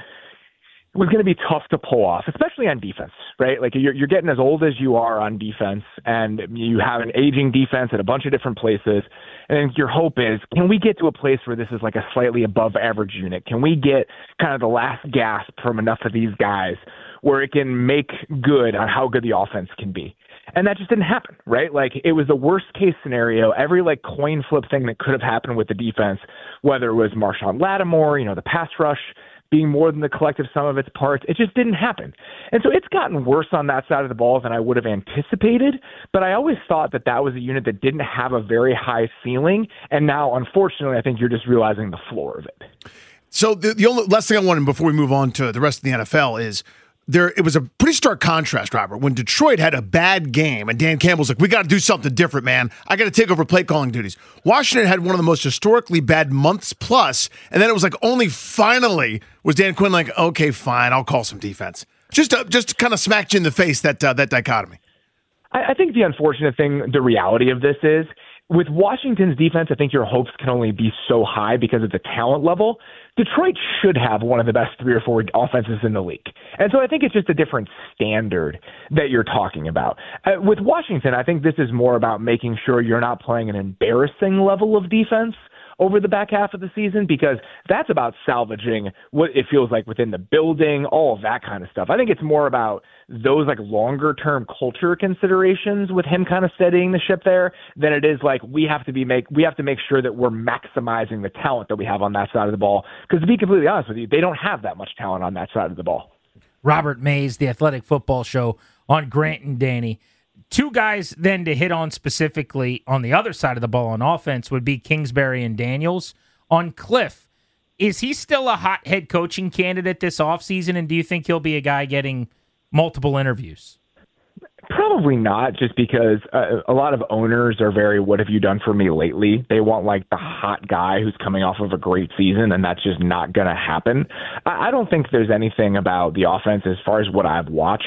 was going to be tough to pull off, especially on defense, right? Like you're getting as old as you are on defense, and you have an aging defense at a bunch of different places. And your hope is, can we get to a place where this is like a slightly above average unit? Can we get kind of the last gasp from enough of these guys where it can make good on how good the offense can be? And that just didn't happen, right? Like, it was the worst case scenario. Every coin flip thing that could have happened with the defense, whether it was Marshawn Lattimore, the pass rush being more than the collective sum of its parts, it just didn't happen. And so it's gotten worse on that side of the ball than I would have anticipated. But I always thought that was a unit that didn't have a very high ceiling. And now, unfortunately, I think you're just realizing the floor of it. So the only last thing I wanted before we move on to the rest of the NFL is it was a pretty stark contrast, Robert, when Detroit had a bad game and Dan Campbell's like, we got to do something different, man. I got to take over play calling duties. Washington had one of the most historically bad months plus, and then it was like only finally was Dan Quinn like, okay, fine, I'll call some defense. Just to kind of smack you in the face, that dichotomy. I think the unfortunate thing, the reality of this is, with Washington's defense, I think your hopes can only be so high because of the talent level. Detroit should have one of the best 3 or 4 offenses in the league. And so I think it's just a different standard that you're talking about. With Washington, I think this is more about making sure you're not playing an embarrassing level of defense over the back half of the season, because that's about salvaging what it feels like within the building, all of that kind of stuff. I think it's more about those longer term culture considerations with him kind of steadying the ship there than it is we have to make sure that we're maximizing the talent that we have on that side of the ball. Because to be completely honest with you, they don't have that much talent on that side of the ball. Robert Mays, The Athletic Football Show on Grant and Danny. 2 guys then to hit on specifically on the other side of the ball on offense would be Kingsbury and Daniels. On Cliff, is he still a hot head coaching candidate this offseason, and do you think he'll be a guy getting multiple interviews? Probably not, just because a lot of owners are very, what have you done for me lately? They want the hot guy who's coming off of a great season, and that's just not going to happen. I don't think there's anything about the offense as far as what I've watched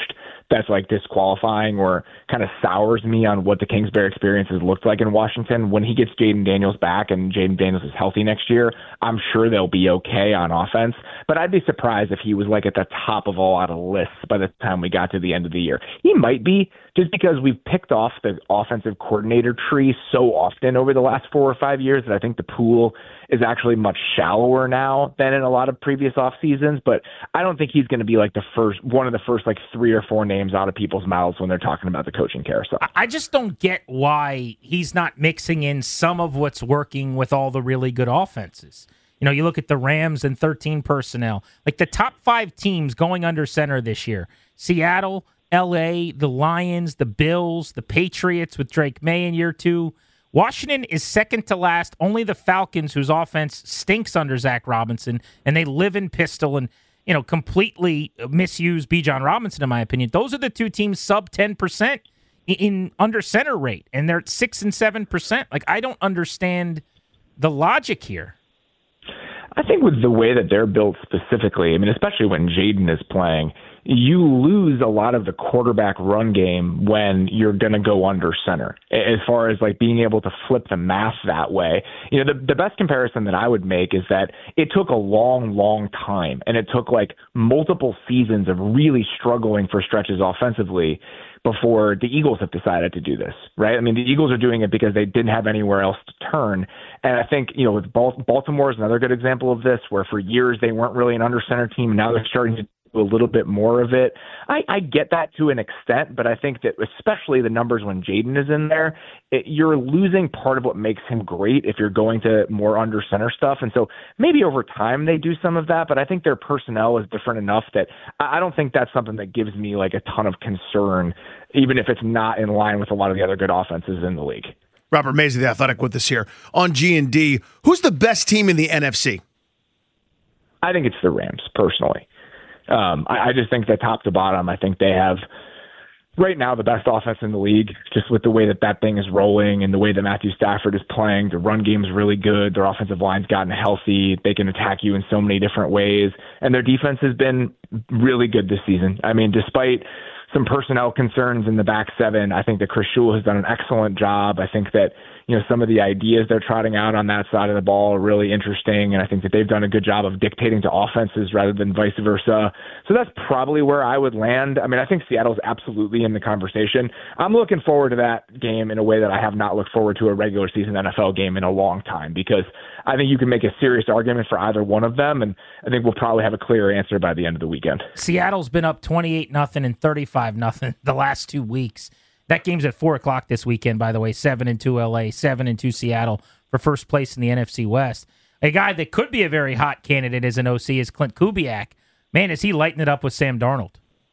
that's like disqualifying or kind of sours me on what the Kingsbury experience has looked like in Washington. When he gets Jaden Daniels back and Jaden Daniels is healthy next year, I'm sure they'll be okay on offense. But I'd be surprised if he was like at the top of a lot of lists by the time we got to the end of the year. He might be, just because we've picked off the offensive coordinator tree so often over the last 4 or 5 years that I think the pool is actually much shallower now than in a lot of previous off seasons. But I don't think he's going to be like one of the first like 3 or 4 names out of people's mouths when they're talking about the coaching carousel. I just don't get why he's not mixing in some of what's working with all the really good offenses. You know, you look at the Rams and 13 personnel, like the top 5 teams going under center this year: Seattle, LA, the Lions, the Bills, the Patriots with Drake May in year 2. Washington is second to last. Only the Falcons, whose offense stinks under Zach Robinson, and they live in pistol and, you know, completely misuse Bijan Robinson, in my opinion. Those are the 2 teams sub 10% in under center rate, and they're at 6 and 7%. Like, I don't understand the logic here. I think with the way that they're built specifically, I mean, especially when Jaden is playing, you lose a lot of the quarterback run game when you're going to go under center, as far as like being able to flip the math that way. You know, the best comparison that I would make is that it took a long time, and it took like multiple seasons of really struggling for stretches offensively before the Eagles have decided to do this, right? I mean, the Eagles are doing it because they didn't have anywhere else to turn. And I think, you know, with Baltimore is another good example of this, where for years they weren't really an under center team. Now they're starting to do a little bit more of it. I get that to an extent, but I think that especially the numbers when Jaden is in there, you're losing part of what makes him great if you're going to more under center stuff. And so maybe over time they do some of that, but I think their personnel is different enough that I don't think that's something that gives me like a ton of concern, even if it's not in line with a lot of the other good offenses in the league. Robert Mays of The Athletic with us here on G&D. Who's the best team in the NFC? I think it's the Rams, personally. I just think that top to bottom, I think they have right now the best offense in the league, just with the way that thing is rolling and the way that Matthew Stafford is playing. The run game is really good. Their offensive line's gotten healthy. They can attack you in so many different ways. And their defense has been really good this season. I mean, despite some personnel concerns in the back 7, I think that Chris Shule has done an excellent job. I think that, you know, some of the ideas they're trotting out on that side of the ball are really interesting, and I think that they've done a good job of dictating to offenses rather than vice versa. So that's probably where I would land. I mean, I think Seattle's absolutely in the conversation. I'm looking forward to that game in a way that I have not looked forward to a regular season NFL game in a long time, because I think you can make a serious argument for either one of them, and I think we'll probably have a clear answer by the end of the weekend. Seattle's been up 28-0 and 35-0 the last 2 weeks. That game's at 4 o'clock this weekend, by the way. 7-2 LA, 7-2 Seattle for first place in the NFC West. A guy that could be a very hot candidate as an OC is Clint Kubiak. Man, is he lighting it up with Sam Darnold.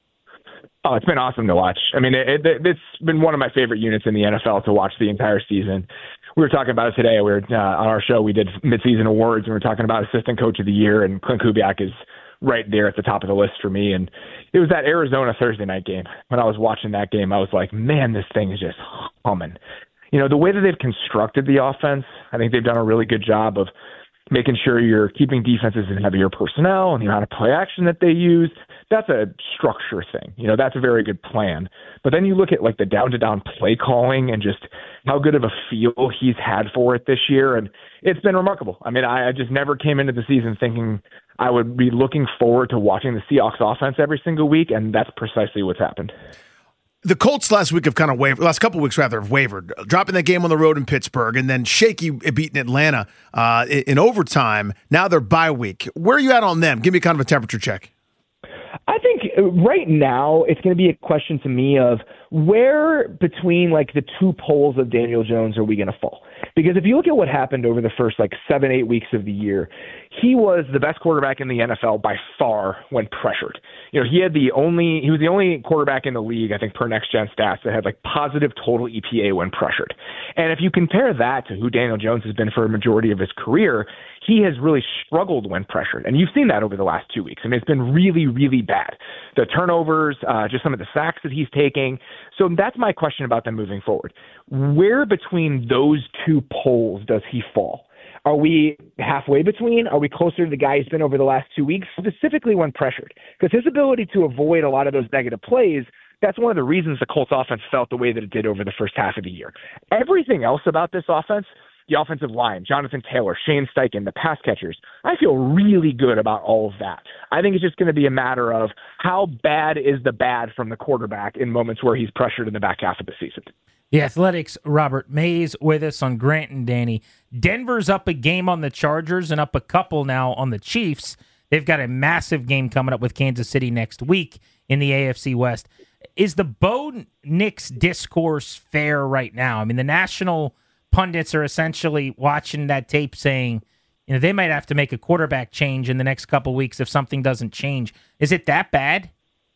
Oh, it's been awesome to watch. I mean, it's been one of my favorite units in the NFL to watch the entire season. We were talking about it today. We were on our show. We did midseason awards, and we were talking about Assistant Coach of the Year, and Clint Kubiak is right there at the top of the list for me. And it was that Arizona Thursday night game. When I was watching that game, I was like, man, this thing is just humming. You know, the way that they've constructed the offense, I think they've done a really good job of making sure you're keeping defenses in heavier personnel and the amount of play action that they use. That's a structure thing. You know, that's a very good plan. But then you look at like the down-to-down play calling and just how good of a feel he's had for it this year. And it's been remarkable. I mean, I just never came into the season thinking I would be looking forward to watching the Seahawks offense every single week, and that's precisely what's happened. The Colts last couple of weeks have wavered, dropping that game on the road in Pittsburgh, and then shaky beating Atlanta in overtime. Now they're bye week. Where are you at on them? Give me kind of a temperature check. I think right now it's going to be a question to me of where between like the 2 poles of Daniel Jones are we going to fall? Because if you look at what happened over the first like 7-8 weeks of the year, he was the best quarterback in the NFL by far when pressured. You know, he was the only quarterback in the league, I think per Next Gen Stats, that had like positive total EPA when pressured. And if you compare that to who Daniel Jones has been for a majority of his career, he has really struggled when pressured. And you've seen that over the last 2 weeks. I mean, it's been really, really bad. The turnovers, just some of the sacks that he's taking. So that's my question about them moving forward. Where between those 2 poles does he fall? Are we halfway between? Are we closer to the guy he's been over the last 2 weeks, specifically when pressured? Because his ability to avoid a lot of those negative plays That's one of the reasons the Colts offense felt the way that it did over the first half of the year. Everything else about this offense, the offensive line, Jonathan Taylor, Shane Steichen, the pass catchers, I feel really good about all of that. I think it's just going to be a matter of how bad is the bad from the quarterback in moments where he's pressured in the back half of the season. The Athletics' Robert Mays with us on Grant and Danny. Denver's up a game on the Chargers and up a couple now on the Chiefs. They've got a massive game coming up with Kansas City next week in the AFC West. Is the Bo Nix discourse fair right now? I mean, the national pundits are essentially watching that tape saying, they might have to make a quarterback change in the next couple weeks if something doesn't change. Is it that bad?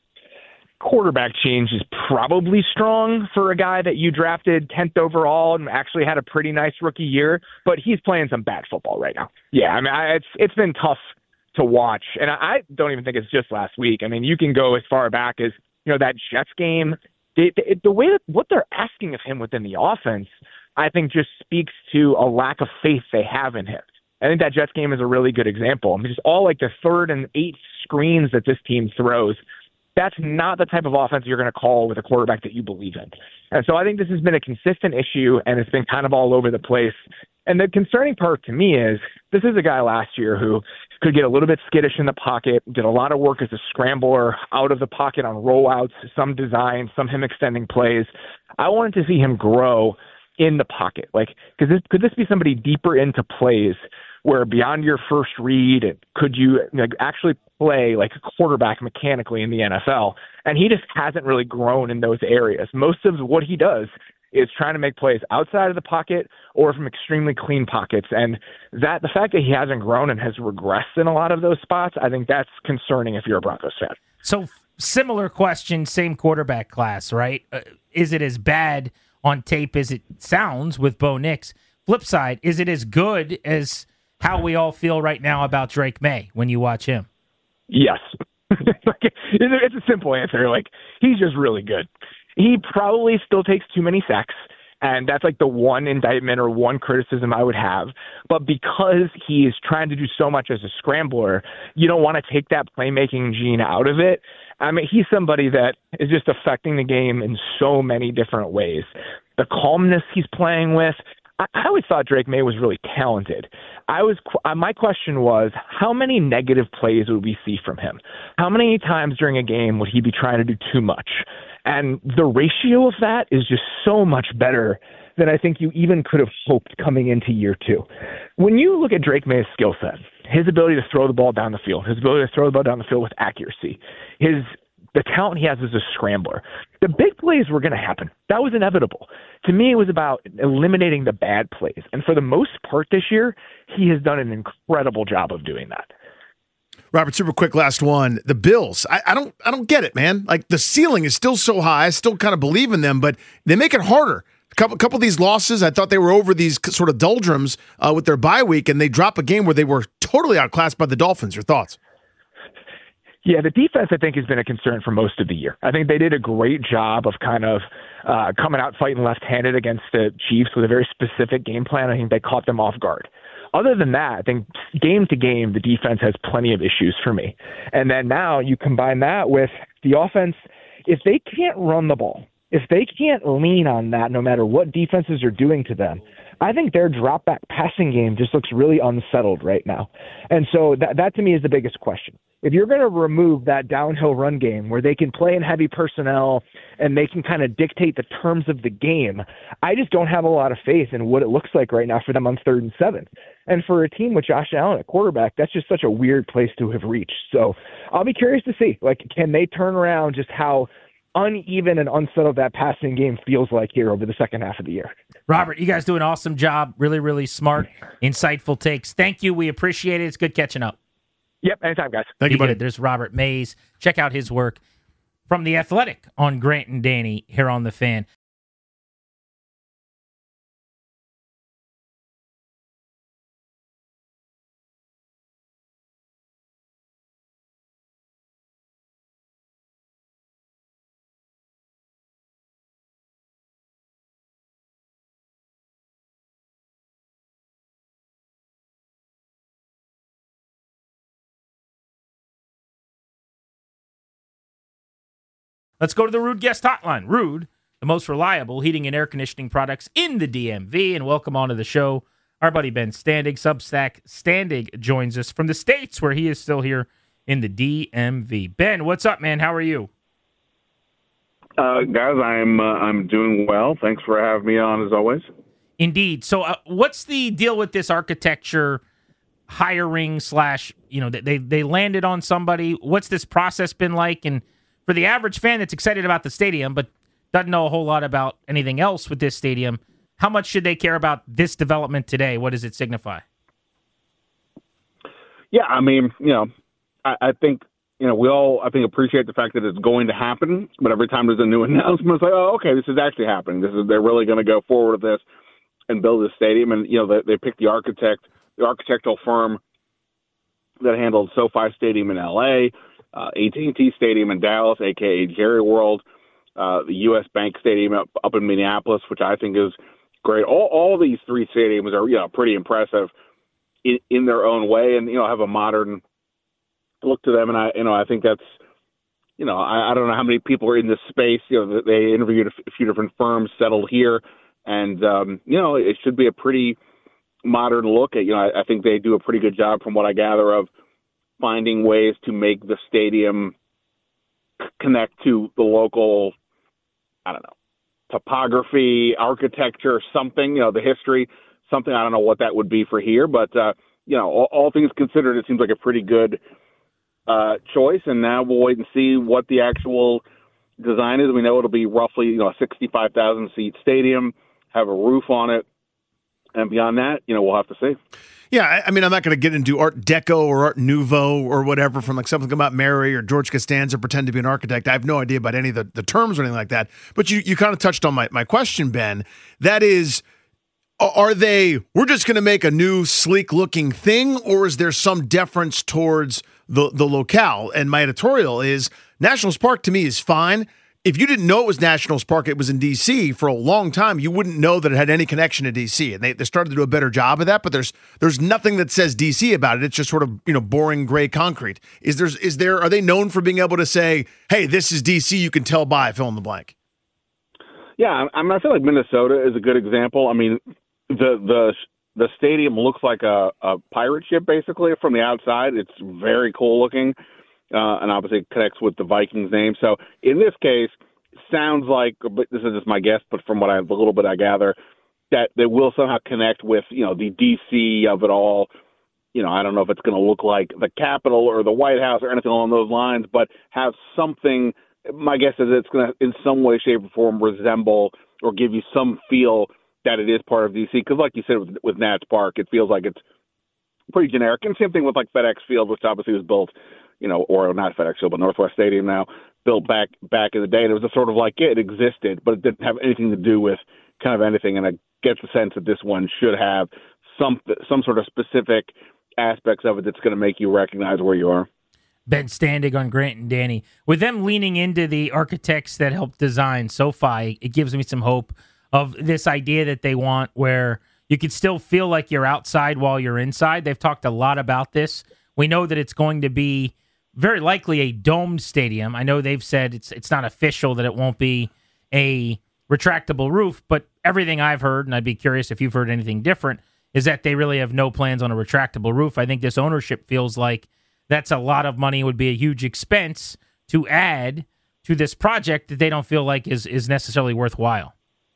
Quarterback change is probably strong for a guy that you drafted 10th overall and actually had a pretty nice rookie year, but he's playing some bad football right now. Yeah, I mean, it's been tough to watch, and I don't even think it's just last week. I mean, you can go as far back as, that Jets game. The way that what they're asking of him within the offense, I think just speaks to a lack of faith they have in him. I think that Jets game is a really good example. I mean, just all like the 3rd and 8th screens that this team throws, that's not the type of offense you're going to call with a quarterback that you believe in. And so I think this has been a consistent issue, and it's been kind of all over the place. And the concerning part to me is this is a guy last year who could get a little bit skittish in the pocket, did a lot of work as a scrambler out of the pocket on rollouts, some design, some him extending plays. I wanted to see him grow in the pocket. Could this be somebody deeper into plays where beyond your first read, could you actually play like a quarterback mechanically in the NFL? And he just hasn't really grown in those areas. Most of what he does is trying to make plays outside of the pocket or from extremely clean pockets. And the fact that he hasn't grown and has regressed in a lot of those spots, I think that's concerning if you're a Broncos fan. So similar question, same quarterback class, right? Is it as bad on tape as it sounds with Bo Nix? Flip side, is it as good as how we all feel right now about Drake May when you watch him? Yes. It's a simple answer. He's just really good. He probably still takes too many sacks, and that's the one indictment or one criticism I would have. But because he is trying to do so much as a scrambler, you don't want to take that playmaking gene out of it. I mean, he's somebody that is just affecting the game in so many different ways. The calmness he's playing with, I always thought Drake May was really talented. My question was, how many negative plays would we see from him? How many times during a game would he be trying to do too much? And the ratio of that is just so much better than I think you even could have hoped coming into year 2. When you look at Drake May's skill set, his ability to throw the ball down the field, his ability to throw the ball down the field with accuracy, the talent he has as a scrambler, the big plays were going to happen. That was inevitable. To me, it was about eliminating the bad plays. And for the most part this year, he has done an incredible job of doing that. Robert, super quick last one. The Bills, I don't get it, man. The ceiling is still so high. I still kind of believe in them, but they make it harder. A couple of these losses, I thought they were over these sort of doldrums with their bye week, and they drop a game where they were totally outclassed by the Dolphins. Your thoughts? Yeah, the defense, I think, has been a concern for most of the year. I think they did a great job of kind of coming out fighting left-handed against the Chiefs with a very specific game plan. I think they caught them off guard. Other than that, I think game to game, the defense has plenty of issues for me. And then now you combine that with the offense. If they can't run the ball, if they can't lean on that no matter what defenses are doing to them, I think their drop-back passing game just looks really unsettled right now. And so that to me is the biggest question. If you're going to remove that downhill run game where they can play in heavy personnel and they can kind of dictate the terms of the game, I just don't have a lot of faith in what it looks like right now for them on 3rd and 7. And for a team with Josh Allen at quarterback, that's just such a weird place to have reached. So I'll be curious to see, can they turn around just how uneven and unsettled that passing game feels like here over the second half of the year. Robert, you guys do an awesome job. Really, really smart, insightful takes. Thank you. We appreciate it. It's good catching up. Yep, anytime, guys. Thank you, buddy. There's Robert Mays. Check out his work from The Athletic on Grant and Danny here on The Fan. Let's go to the Ruud Guest Hotline. Ruud, the most reliable heating and air conditioning products in the DMV. And welcome onto the show, our buddy Ben Standig. Substack Standig joins us from the States, where he is still here in the DMV. Ben, what's up, man? How are you? Guys, I'm doing well. Thanks for having me on, as always. Indeed. So what's the deal with this architecture hiring / they landed on somebody? What's this process been like? And for the average fan that's excited about the stadium but doesn't know a whole lot about anything else with this stadium, how much should they care about this development today? What does it signify? Yeah, I mean, I think, we all, I think, appreciate the fact that it's going to happen, but every time there's a new announcement, it's like, oh, okay, this is actually happening. They're really going to go forward with this and build this stadium. And, they picked the architectural firm that handled SoFi Stadium in L.A., AT&T Stadium in Dallas, a.k.a. Jerry World, the U.S. Bank Stadium up in Minneapolis, which I think is great. All these three stadiums are, pretty impressive in their own way and, have a modern look to them. And I think that's, I don't know how many people are in this space. They interviewed a few different firms, settled here, and it should be a pretty modern look at. I think they do a pretty good job, from what I gather, of finding ways to make the stadium connect to the local, I don't know, topography, architecture, something. The history, something. I don't know what that would be for here, but all things considered, it seems like a pretty good choice, and now we'll wait and see what the actual design is. We know it'll be roughly, a 65,000 seat stadium, have a roof on it, and beyond that, we'll have to see. Yeah, I mean, I'm not going to get into Art Deco or Art Nouveau or whatever from like something about Mary or George Costanza, pretend to be an architect. I have no idea about any of the terms or anything like that. But you kind of touched on my question, Ben. That is, we're just going to make a new sleek looking thing, or is there some deference towards the locale? And my editorial is Nationals Park to me is fine. If you didn't know it was Nationals Park, it was in D.C. for a long time, you wouldn't know that it had any connection to D.C. And they started to do a better job of that, but there's nothing that says D.C. about it. It's just sort of, boring gray concrete. Are they known for being able to say, hey, this is D.C., you can tell by fill in the blank? Yeah, I feel like Minnesota is a good example. I mean, the stadium looks like a pirate ship, basically, from the outside. It's very cool looking, and obviously it connects with the Vikings name. So in this case, sounds like, but this is just my guess, but from the little bit I gather, that they will somehow connect with, the D.C. of it all. I don't know if it's going to look like the Capitol or the White House or anything along those lines, but have something. My guess is it's going to, in some way, shape, or form, resemble or give you some feel that it is part of D.C. Because, like you said, with Nats Park, it feels like it's pretty generic. And same thing with like FedEx Field, which obviously was built, or not FedEx Field, but Northwest Stadium now, built back in the day. And it was a sort of like, it existed, but it didn't have anything to do with kind of anything. And I get the sense that this one should have some sort of specific aspects of it that's going to make you recognize where you are. Ben Standig on Grant and Danny. With them leaning into the architects that helped design SoFi, it gives me some hope of this idea that they want where you can still feel like you're outside while you're inside. They've talked a lot about this. We know that it's going to be very likely a domed stadium. I know they've said it's not official that it won't be a retractable roof, but everything I've heard, and I'd be curious if you've heard anything different, is that they really have no plans on a retractable roof. I think this ownership feels like that's a lot of money. It would be a huge expense to add to this project that they don't feel like is necessarily worthwhile.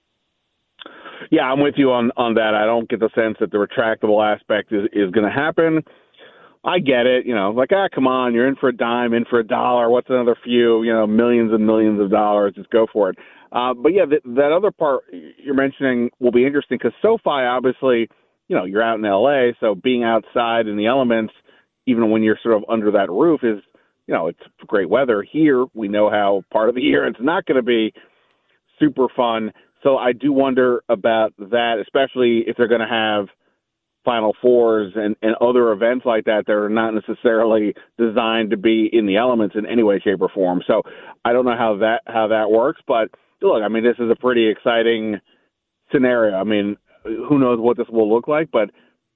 Yeah, I'm with you on that. I don't get the sense that the retractable aspect is going to happen. I get it, come on, you're in for a dime, in for a dollar. What's another few, millions and millions of dollars? Just go for it. But yeah, that other part you're mentioning will be interesting because SoFi, obviously, you're out in LA, so being outside in the elements, even when you're sort of under that roof, is, it's great weather. Here, we know how part of the year it's not going to be super fun. So I do wonder about that, especially if they're going to have Final Fours and other events like that are not necessarily designed to be in the elements in any way, shape, or form. So I don't know how that works. But look, I mean, this is a pretty exciting scenario. I mean, who knows what this will look like? But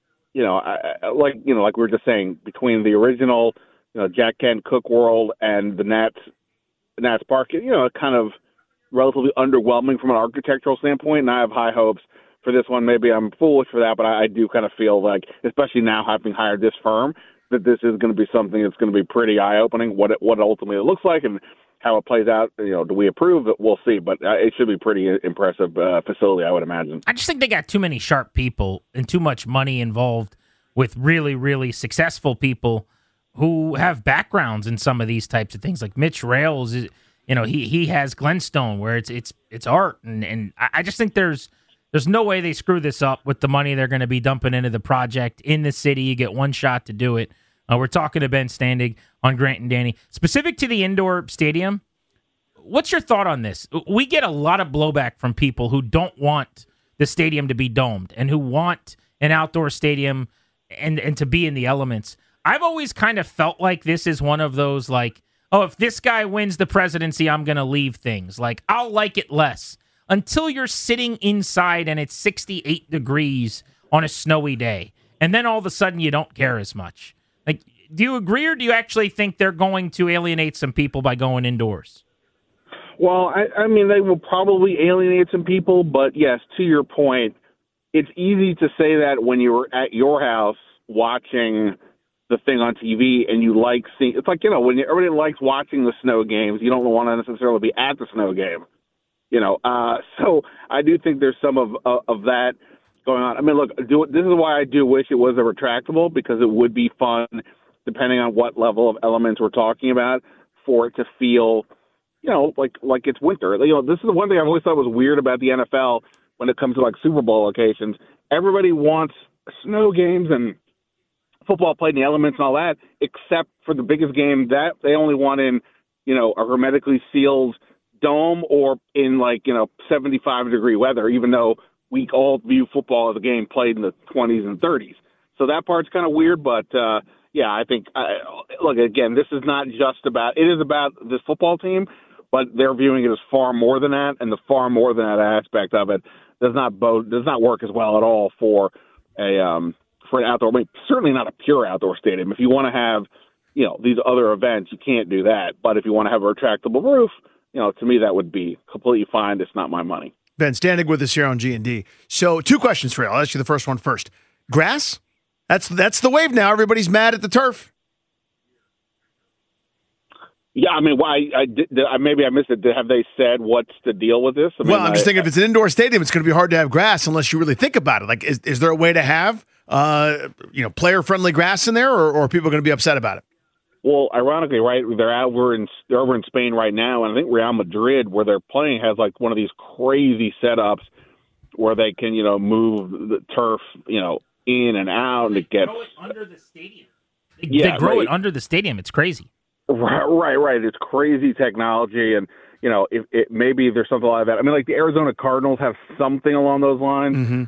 like we were just saying, between the original Jack Kent Cook World and the Nats Nats Park, kind of relatively underwhelming from an architectural standpoint, and I have high hopes for this one. Maybe I'm foolish for that, but I do kind of feel like, especially now having hired this firm, that this is going to be something that's going to be pretty eye-opening, what ultimately it looks like and how it plays out. Do we approve? We'll see, but it should be pretty impressive facility, I would imagine. I just think they got too many sharp people and too much money involved with really, really successful people who have backgrounds in some of these types of things. Like Mitch Rales, he has Glenstone, where it's art, and I just think there's no way they screw this up with the money they're going to be dumping into the project in the city. You get one shot to do it. We're talking to Ben Standig on Grant and Danny. Specific to the indoor stadium, what's your thought on this? We get a lot of blowback from people who don't want the stadium to be domed and who want an outdoor stadium and to be in the elements. I've always kind of felt like this is one of those, like, oh, if this guy wins the presidency, I'm going to leave things. Like, I'll like it less until you're sitting inside and it's 68 degrees on a snowy day. And then all of a sudden you don't care as much. Like, do you agree, or do you actually think they're going to alienate some people by going indoors? Well, I mean, they will probably alienate some people, but yes, to your point, it's easy to say that when you're at your house watching the thing on TV and you like seeing, it's like, when everybody likes watching the snow games, you don't want to necessarily be at the snow game, so I do think there's some of that going on. I mean, look, this is why I do wish it was a retractable, because it would be fun, depending on what level of elements we're talking about, for it to feel, like it's winter. This is the one thing I've always thought was weird about the NFL when it comes to like Super Bowl locations. Everybody wants snow games and football played in the elements and all that, except for the biggest game that they only want in, a hermetically sealed dome or in 75-degree weather, even though we all view football as a game played in the 20s and 30s. So that part's kind of weird, but I think, look, again, this is not just about, it is about this football team, but they're viewing it as far more than that, and the far more than that aspect of it does not work as well at all for an outdoor, I mean, certainly not a pure outdoor stadium. If you want to have, these other events, you can't do that. But if you want to have a retractable roof, to me, that would be completely fine. It's not my money. Ben Standig with us here on G&D. So 2 questions for you. I'll ask you the first one first. Grass? That's the wave now. Everybody's mad at the turf. Yeah, I mean, maybe I missed it. Have they said what's the deal with this? I'm just thinking if it's an indoor stadium, it's going to be hard to have grass unless you really think about it. Like, is there a way to have player-friendly grass in there, or are people going to be upset about it? Well, ironically, right, they're over in Spain right now, and I think Real Madrid, where they're playing, has like one of these crazy setups where they can, move the turf, in and out, and it gets grow it under the stadium. They grow it under the stadium. It's crazy. Right. It's crazy technology, and if maybe there's something like that. I mean, like the Arizona Cardinals have something along those lines. Mm-hmm.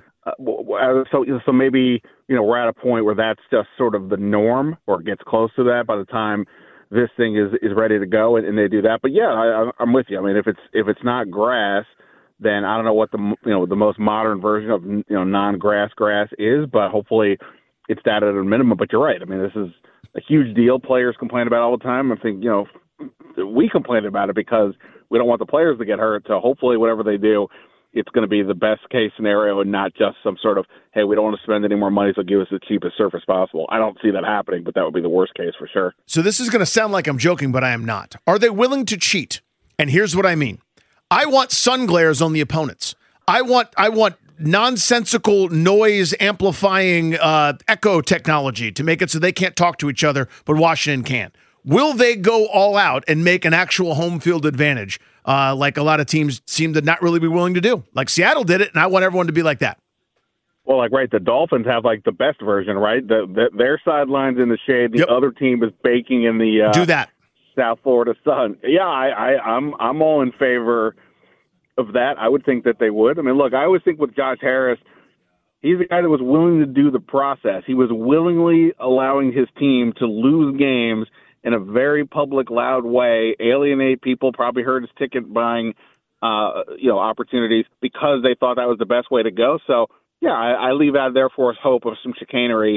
So maybe we're at a point where that's just sort of the norm, or gets close to that by the time this thing is ready to go, and they do that. But yeah, I'm with you. I mean, if it's not grass, then I don't know what the most modern version of non-grass grass is, but hopefully it's that at a minimum. But you're right. I mean, this is a huge deal. Players complain about it all the time. I think we complain about it because we don't want the players to get hurt. So hopefully, whatever they do, it's going to be the best case scenario and not just some sort of, hey, we don't want to spend any more money, so give us the cheapest surface possible. I don't see that happening, but that would be the worst case for sure. So this is going to sound like I'm joking, but I am not. Are they willing to cheat? And here's what I mean. I want sun glares on the opponents. I want nonsensical noise amplifying echo technology to make it so they can't talk to each other, but Washington can. Will they go all out and make an actual home field advantage like a lot of teams seem to not really be willing to do? Like Seattle did it, and I want everyone to be like that. Well, the Dolphins have the best version, right? Their sidelines in the shade, the other team is baking in the do that South Florida sun. Yeah, I'm all in favor of that. I would think that they would. I mean, look, I always think with Josh Harris, he's the guy that was willing to do the process. He was willingly allowing his team to lose games in a very public, loud way, alienate people, probably hurt his ticket buying, opportunities because they thought that was the best way to go. So, yeah, I leave out there for us hope of some chicanery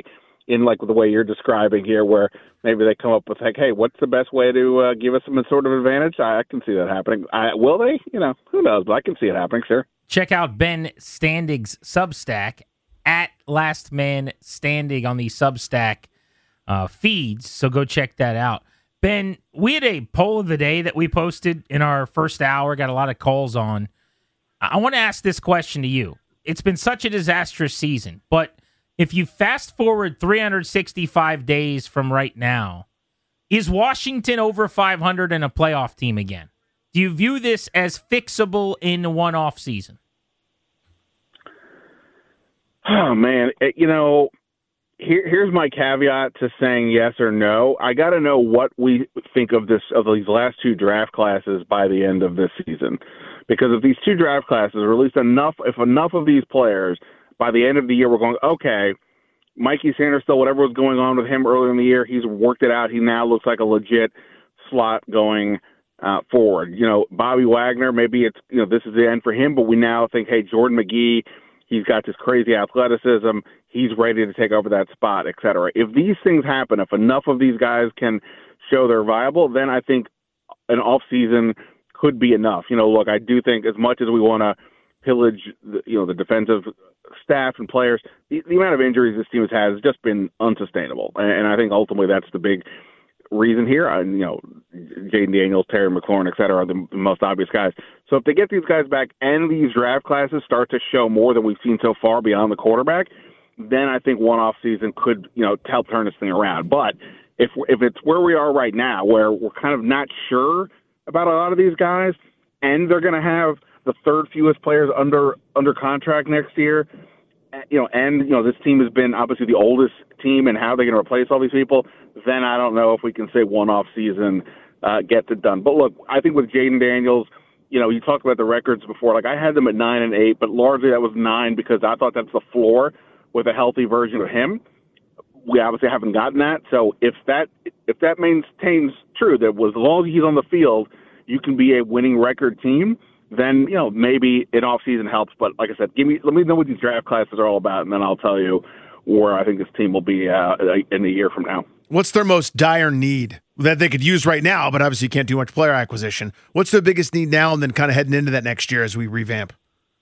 in like the way you're describing here, where maybe they come up with like, hey, what's the best way to give us some sort of advantage? I can see that happening. Will they? Who knows? But I can see it happening, sure. Check out Ben Standig's Substack at Last Man Standing on the Substack feeds. So go check that out. Ben, we had a poll of the day that we posted in our first hour, got a lot of calls on. I want to ask this question to you. It's been such a disastrous season, but if you fast forward 365 days from right now, is Washington over 500 and a playoff team again? Do you view this as fixable in one off season? Oh, man. Here's my caveat to saying yes or no. I got to know what we think of these last two draft classes by the end of this season. Because if these two draft classes release enough of these players by the end of the year, we're going, okay, Mikey Sanderson, whatever was going on with him earlier in the year, he's worked it out. He now looks like a legit slot going forward. Bobby Wagner, maybe it's, this is the end for him, but we now think, hey, Jordan McGee, he's got this crazy athleticism. He's ready to take over that spot, et cetera. If these things happen, if enough of these guys can show they're viable, then I think an off-season could be enough. Look, I do think as much as we want to pillage the defensive staff and players, the amount of injuries this team has just been unsustainable. And I think ultimately that's the big reason here. Jaden Daniels, Terry McLaurin, et cetera, are the most obvious guys. So if they get these guys back and these draft classes start to show more than we've seen so far beyond the quarterback, then I think one off season could, help turn this thing around. But if it's where we are right now, where we're kind of not sure about a lot of these guys, and they're going to have the third fewest players under contract next year, and this team has been obviously the oldest team, and how they're going to replace all these people, then I don't know if we can say one-off season gets it done. But look, I think with Jaden Daniels, you talked about the records before. Like, I had them at 9-8, but largely that was 9 because I thought that's the floor with a healthy version of him. We obviously haven't gotten that. So if that maintains true, that as long as he's on the field, you can be a winning record team, then, maybe an off-season helps. But like I said, let me know what these draft classes are all about, and then I'll tell you where I think this team will be in a year from now. What's their most dire need that they could use right now, but obviously you can't do much player acquisition? What's their biggest need now and then kind of heading into that next year as we revamp?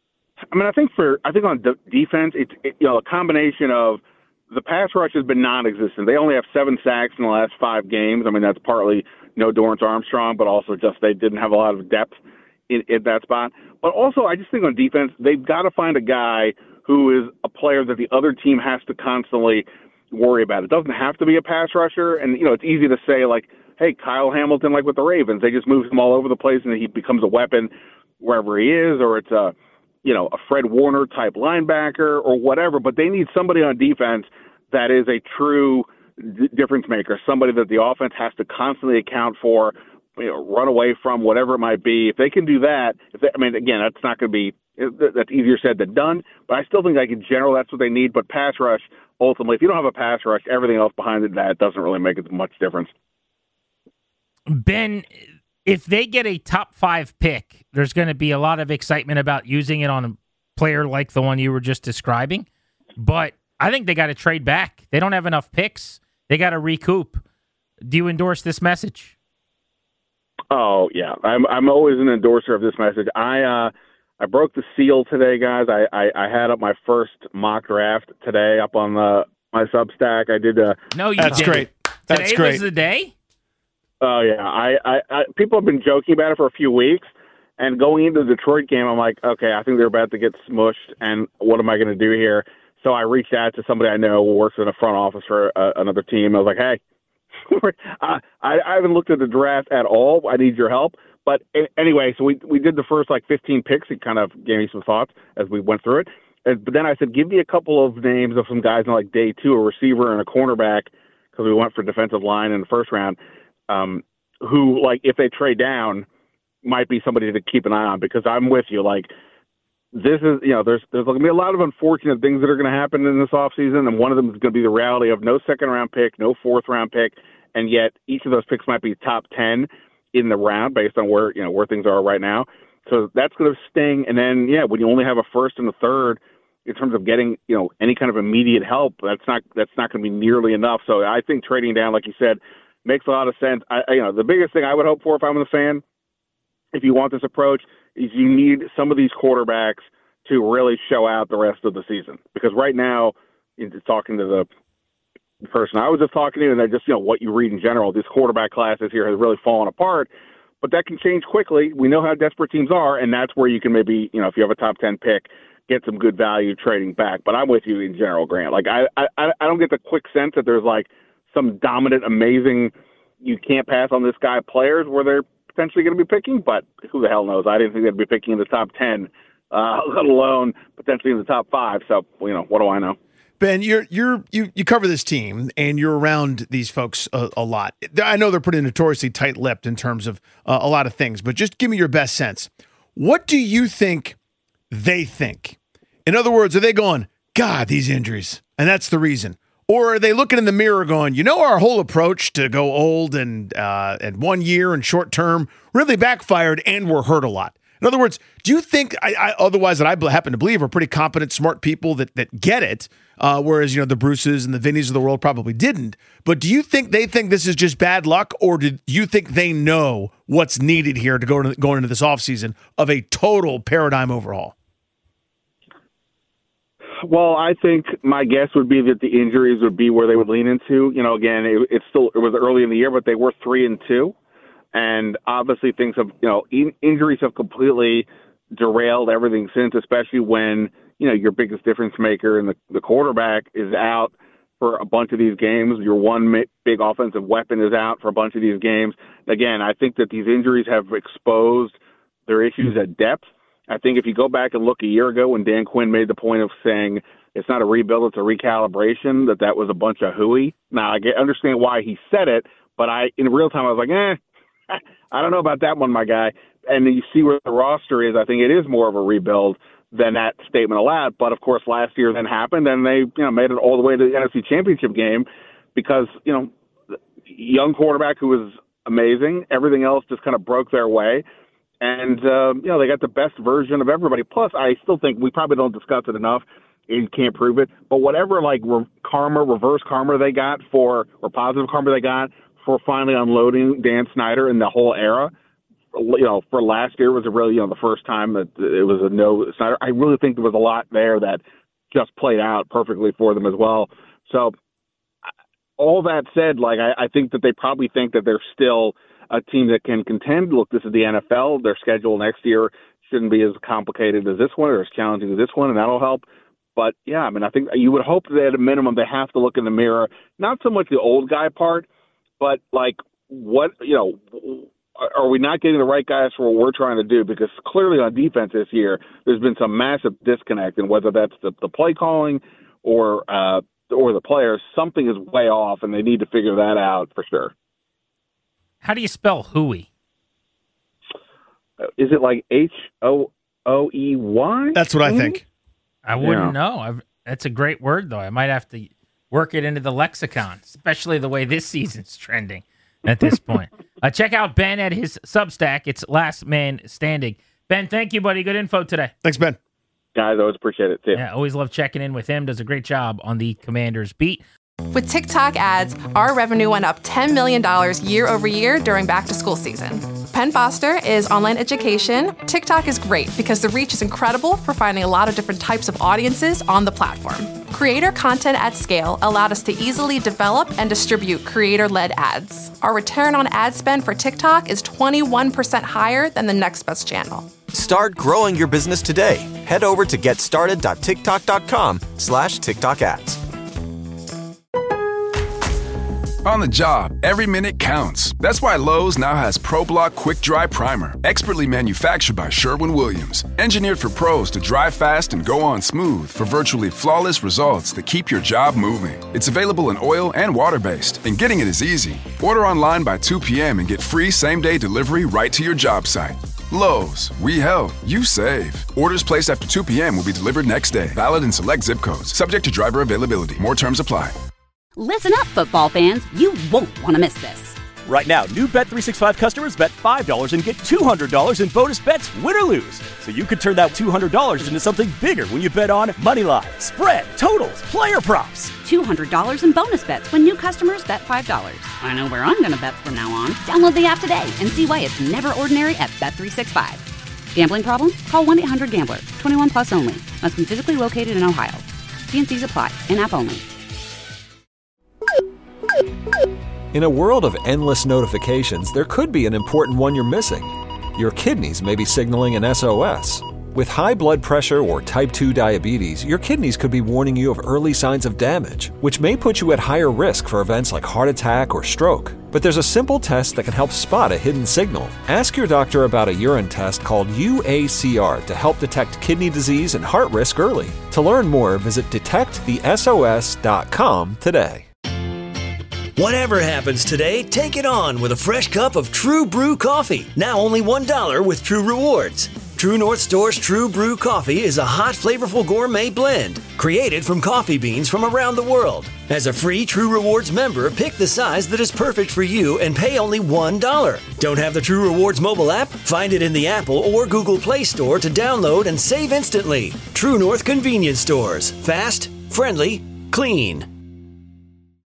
I think on defense, it's a combination of the pass rush has been non-existent. They only have 7 sacks in the last 5 games. That's partly no Dorrance Armstrong, but also just they didn't have a lot of depth in that spot. But also, I just think on defense, they've got to find a guy who is a player that the other team has to constantly worry about. It doesn't have to be a pass rusher, and it's easy to say like, hey, Kyle Hamilton, like with the Ravens, they just move him all over the place and he becomes a weapon wherever he is, or it's a Fred Warner type linebacker or whatever. But they need somebody on defense that is a true difference maker, somebody that the offense has to constantly account for, run away from, whatever it might be. If they can do that, again, that's not going to be, that's easier said than done, but I still think like in general that's what they need. But pass rush, ultimately, if you don't have a pass rush, everything else behind that doesn't really make it much difference. Ben, if they get a top 5 pick, there's going to be a lot of excitement about using it on a player like the one you were just describing. But I think they got to trade back. They don't have enough picks. They got to recoup. Do you endorse this message? Oh, yeah. I'm always an endorser of this message. I broke the seal today, guys. I had up my first mock draft today up on my Substack. I did No, you That's didn't. great. That's Today great. was the day? Oh, yeah. I people have been joking about it for a few weeks, and going into the Detroit game, I'm like, okay, I think they're about to get smushed, and what am I going to do here? So I reached out to somebody I know who works in the front office for another team. I was like, hey, I haven't looked at the draft at all. I need your help. But anyway, so we did the first 15 picks. It kind of gave me some thoughts as we went through it. But then I said, give me a couple of names of some guys in day 2, a receiver and a cornerback, because we went for defensive line in the first round, who, if they trade down, might be somebody to keep an eye on. Because I'm with you. This is, there's going to be a lot of unfortunate things that are going to happen in this offseason, and one of them is going to be the reality of no second-round pick, no fourth-round pick, and yet each of those picks might be top 10 in the round based on where things are right now. So that's going to sting. And then, when you only have a first and a third in terms of getting, any kind of immediate help, that's not going to be nearly enough. So I think trading down, like you said, makes a lot of sense. The biggest thing I would hope for if I'm the fan, if you want this approach, is you need some of these quarterbacks to really show out the rest of the season. Because right now, talking to the person I was just talking to, and then just, what you read in general, this quarterback class this year has really fallen apart. But that can change quickly. We know how desperate teams are, and that's where you can maybe, if you have a top 10 pick, get some good value trading back. But I'm with you in general, Grant. Like, I don't get the quick sense that there's, like, some dominant, amazing, you can't pass on this guy players where they're potentially going to be picking, but who the hell knows? I didn't think they'd be picking in the top 10, let alone potentially in the top 5. So, what do I know? Ben, you cover this team and you're around these folks a lot. I know they're pretty notoriously tight-lipped in terms of a lot of things, but just give me your best sense. What do you think they think? In other words, are they going, God, these injuries, and that's the reason? Or are they looking in the mirror going, our whole approach to go old and 1 year and short term really backfired and we're hurt a lot? In other words, do you think, otherwise that I happen to believe are pretty competent, smart people that get it, whereas, the Bruces and the Vinnies of the world probably didn't. But do you think they think this is just bad luck, or do you think they know what's needed here to going into this offseason of a total paradigm overhaul? Well, I think my guess would be that the injuries would be where they would lean into. Again, it was early in the year, but they were 3-2. And obviously things have, injuries have completely derailed everything since, especially when, your biggest difference maker and the quarterback is out for a bunch of these games. Your one big offensive weapon is out for a bunch of these games. Again, I think that these injuries have exposed their issues at depth. I think if you go back and look a year ago when Dan Quinn made the point of saying it's not a rebuild, it's a recalibration, that was a bunch of hooey. Now, I understand why he said it, but in real time I was like, I don't know about that one, my guy. And then you see where the roster is. I think it is more of a rebuild than that statement allowed. But, of course, last year then happened, and they made it all the way to the NFC Championship game because, young quarterback who was amazing. Everything else just kind of broke their way. And, they got the best version of everybody. Plus, I still think we probably don't discuss it enough. You can't prove it. But whatever, reverse karma they got or positive karma they got for finally unloading Dan Snyder and the whole era, for last year was a really, the first time that it was a no Snyder. I really think there was a lot there that just played out perfectly for them as well. So all that said, I think that they probably think that they're still a team that can contend. Look, this is the NFL. Their schedule next year shouldn't be as complicated as this one or as challenging as this one, and that'll help. But, yeah, I think you would hope that at a minimum they have to look in the mirror, not so much the old guy part, but, what, are we not getting the right guys for what we're trying to do? Because clearly on defense this year, there's been some massive disconnect, and whether that's the play calling or the players, something is way off, and they need to figure that out for sure. How do you spell hooey? Is it like H-O-O-E-Y? That's what I think. I wouldn't know. That's a great word, though. I might have to work it into the lexicon, especially the way this season's trending at this point. Check out Ben at his Substack. It's Last Man Standing. Ben, thank you, buddy. Good info today. Thanks, Ben. Guys, always appreciate it. Yeah, always love checking in with him. Does a great job on the Commanders beat. With TikTok ads, our revenue went up $10 million year over year during back-to-school season. Penn Foster is online education. TikTok is great because the reach is incredible for finding a lot of different types of audiences on the platform. Creator content at scale allowed us to easily develop and distribute creator-led ads. Our return on ad spend for TikTok is 21% higher than the next best channel. Start growing your business today. Head over to getstarted.tiktok.com/TikTok ads. On the job, every minute counts. That's why Lowe's now has ProBlock Quick Dry Primer, expertly manufactured by Sherwin-Williams. Engineered for pros to dry fast and go on smooth for virtually flawless results that keep your job moving. It's available in oil and water-based, and getting it is easy. Order online by 2 p.m. and get free same-day delivery right to your job site. Lowe's, we help, you save. Orders placed after 2 p.m. will be delivered next day. Valid in select zip codes. Subject to driver availability. More terms apply. Listen up, football fans. You won't want to miss this. Right now, new Bet365 customers bet $5 and get $200 in bonus bets, win or lose. So you could turn that $200 into something bigger when you bet on moneyline, spread, totals, player props. $200 in bonus bets when new customers bet $5. I know where I'm going to bet from now on. Download the app today and see why it's never ordinary at Bet365. Gambling problem? Call 1-800-GAMBLER. 21 plus only. Must be physically located in Ohio. T&Cs apply. In-app only. In a world of endless notifications, there could be an important one you're missing. Your kidneys may be signaling an SOS. With high blood pressure or type 2 diabetes, your kidneys could be warning you of early signs of damage, which may put you at higher risk for events like heart attack or stroke. But there's a simple test that can help spot a hidden signal. Ask your doctor about a urine test called UACR to help detect kidney disease and heart risk early. To learn more, visit detectthesos.com today. Whatever happens today, take it on with a fresh cup of True Brew coffee. Now only $1 with True Rewards. True North Store's True Brew coffee is a hot, flavorful gourmet blend created from coffee beans from around the world. As a free True Rewards member, pick the size that is perfect for you and pay only $1. Don't have the True Rewards mobile app? Find it in the Apple or Google Play Store to download and save instantly. True North Convenience Stores. Fast, friendly, clean.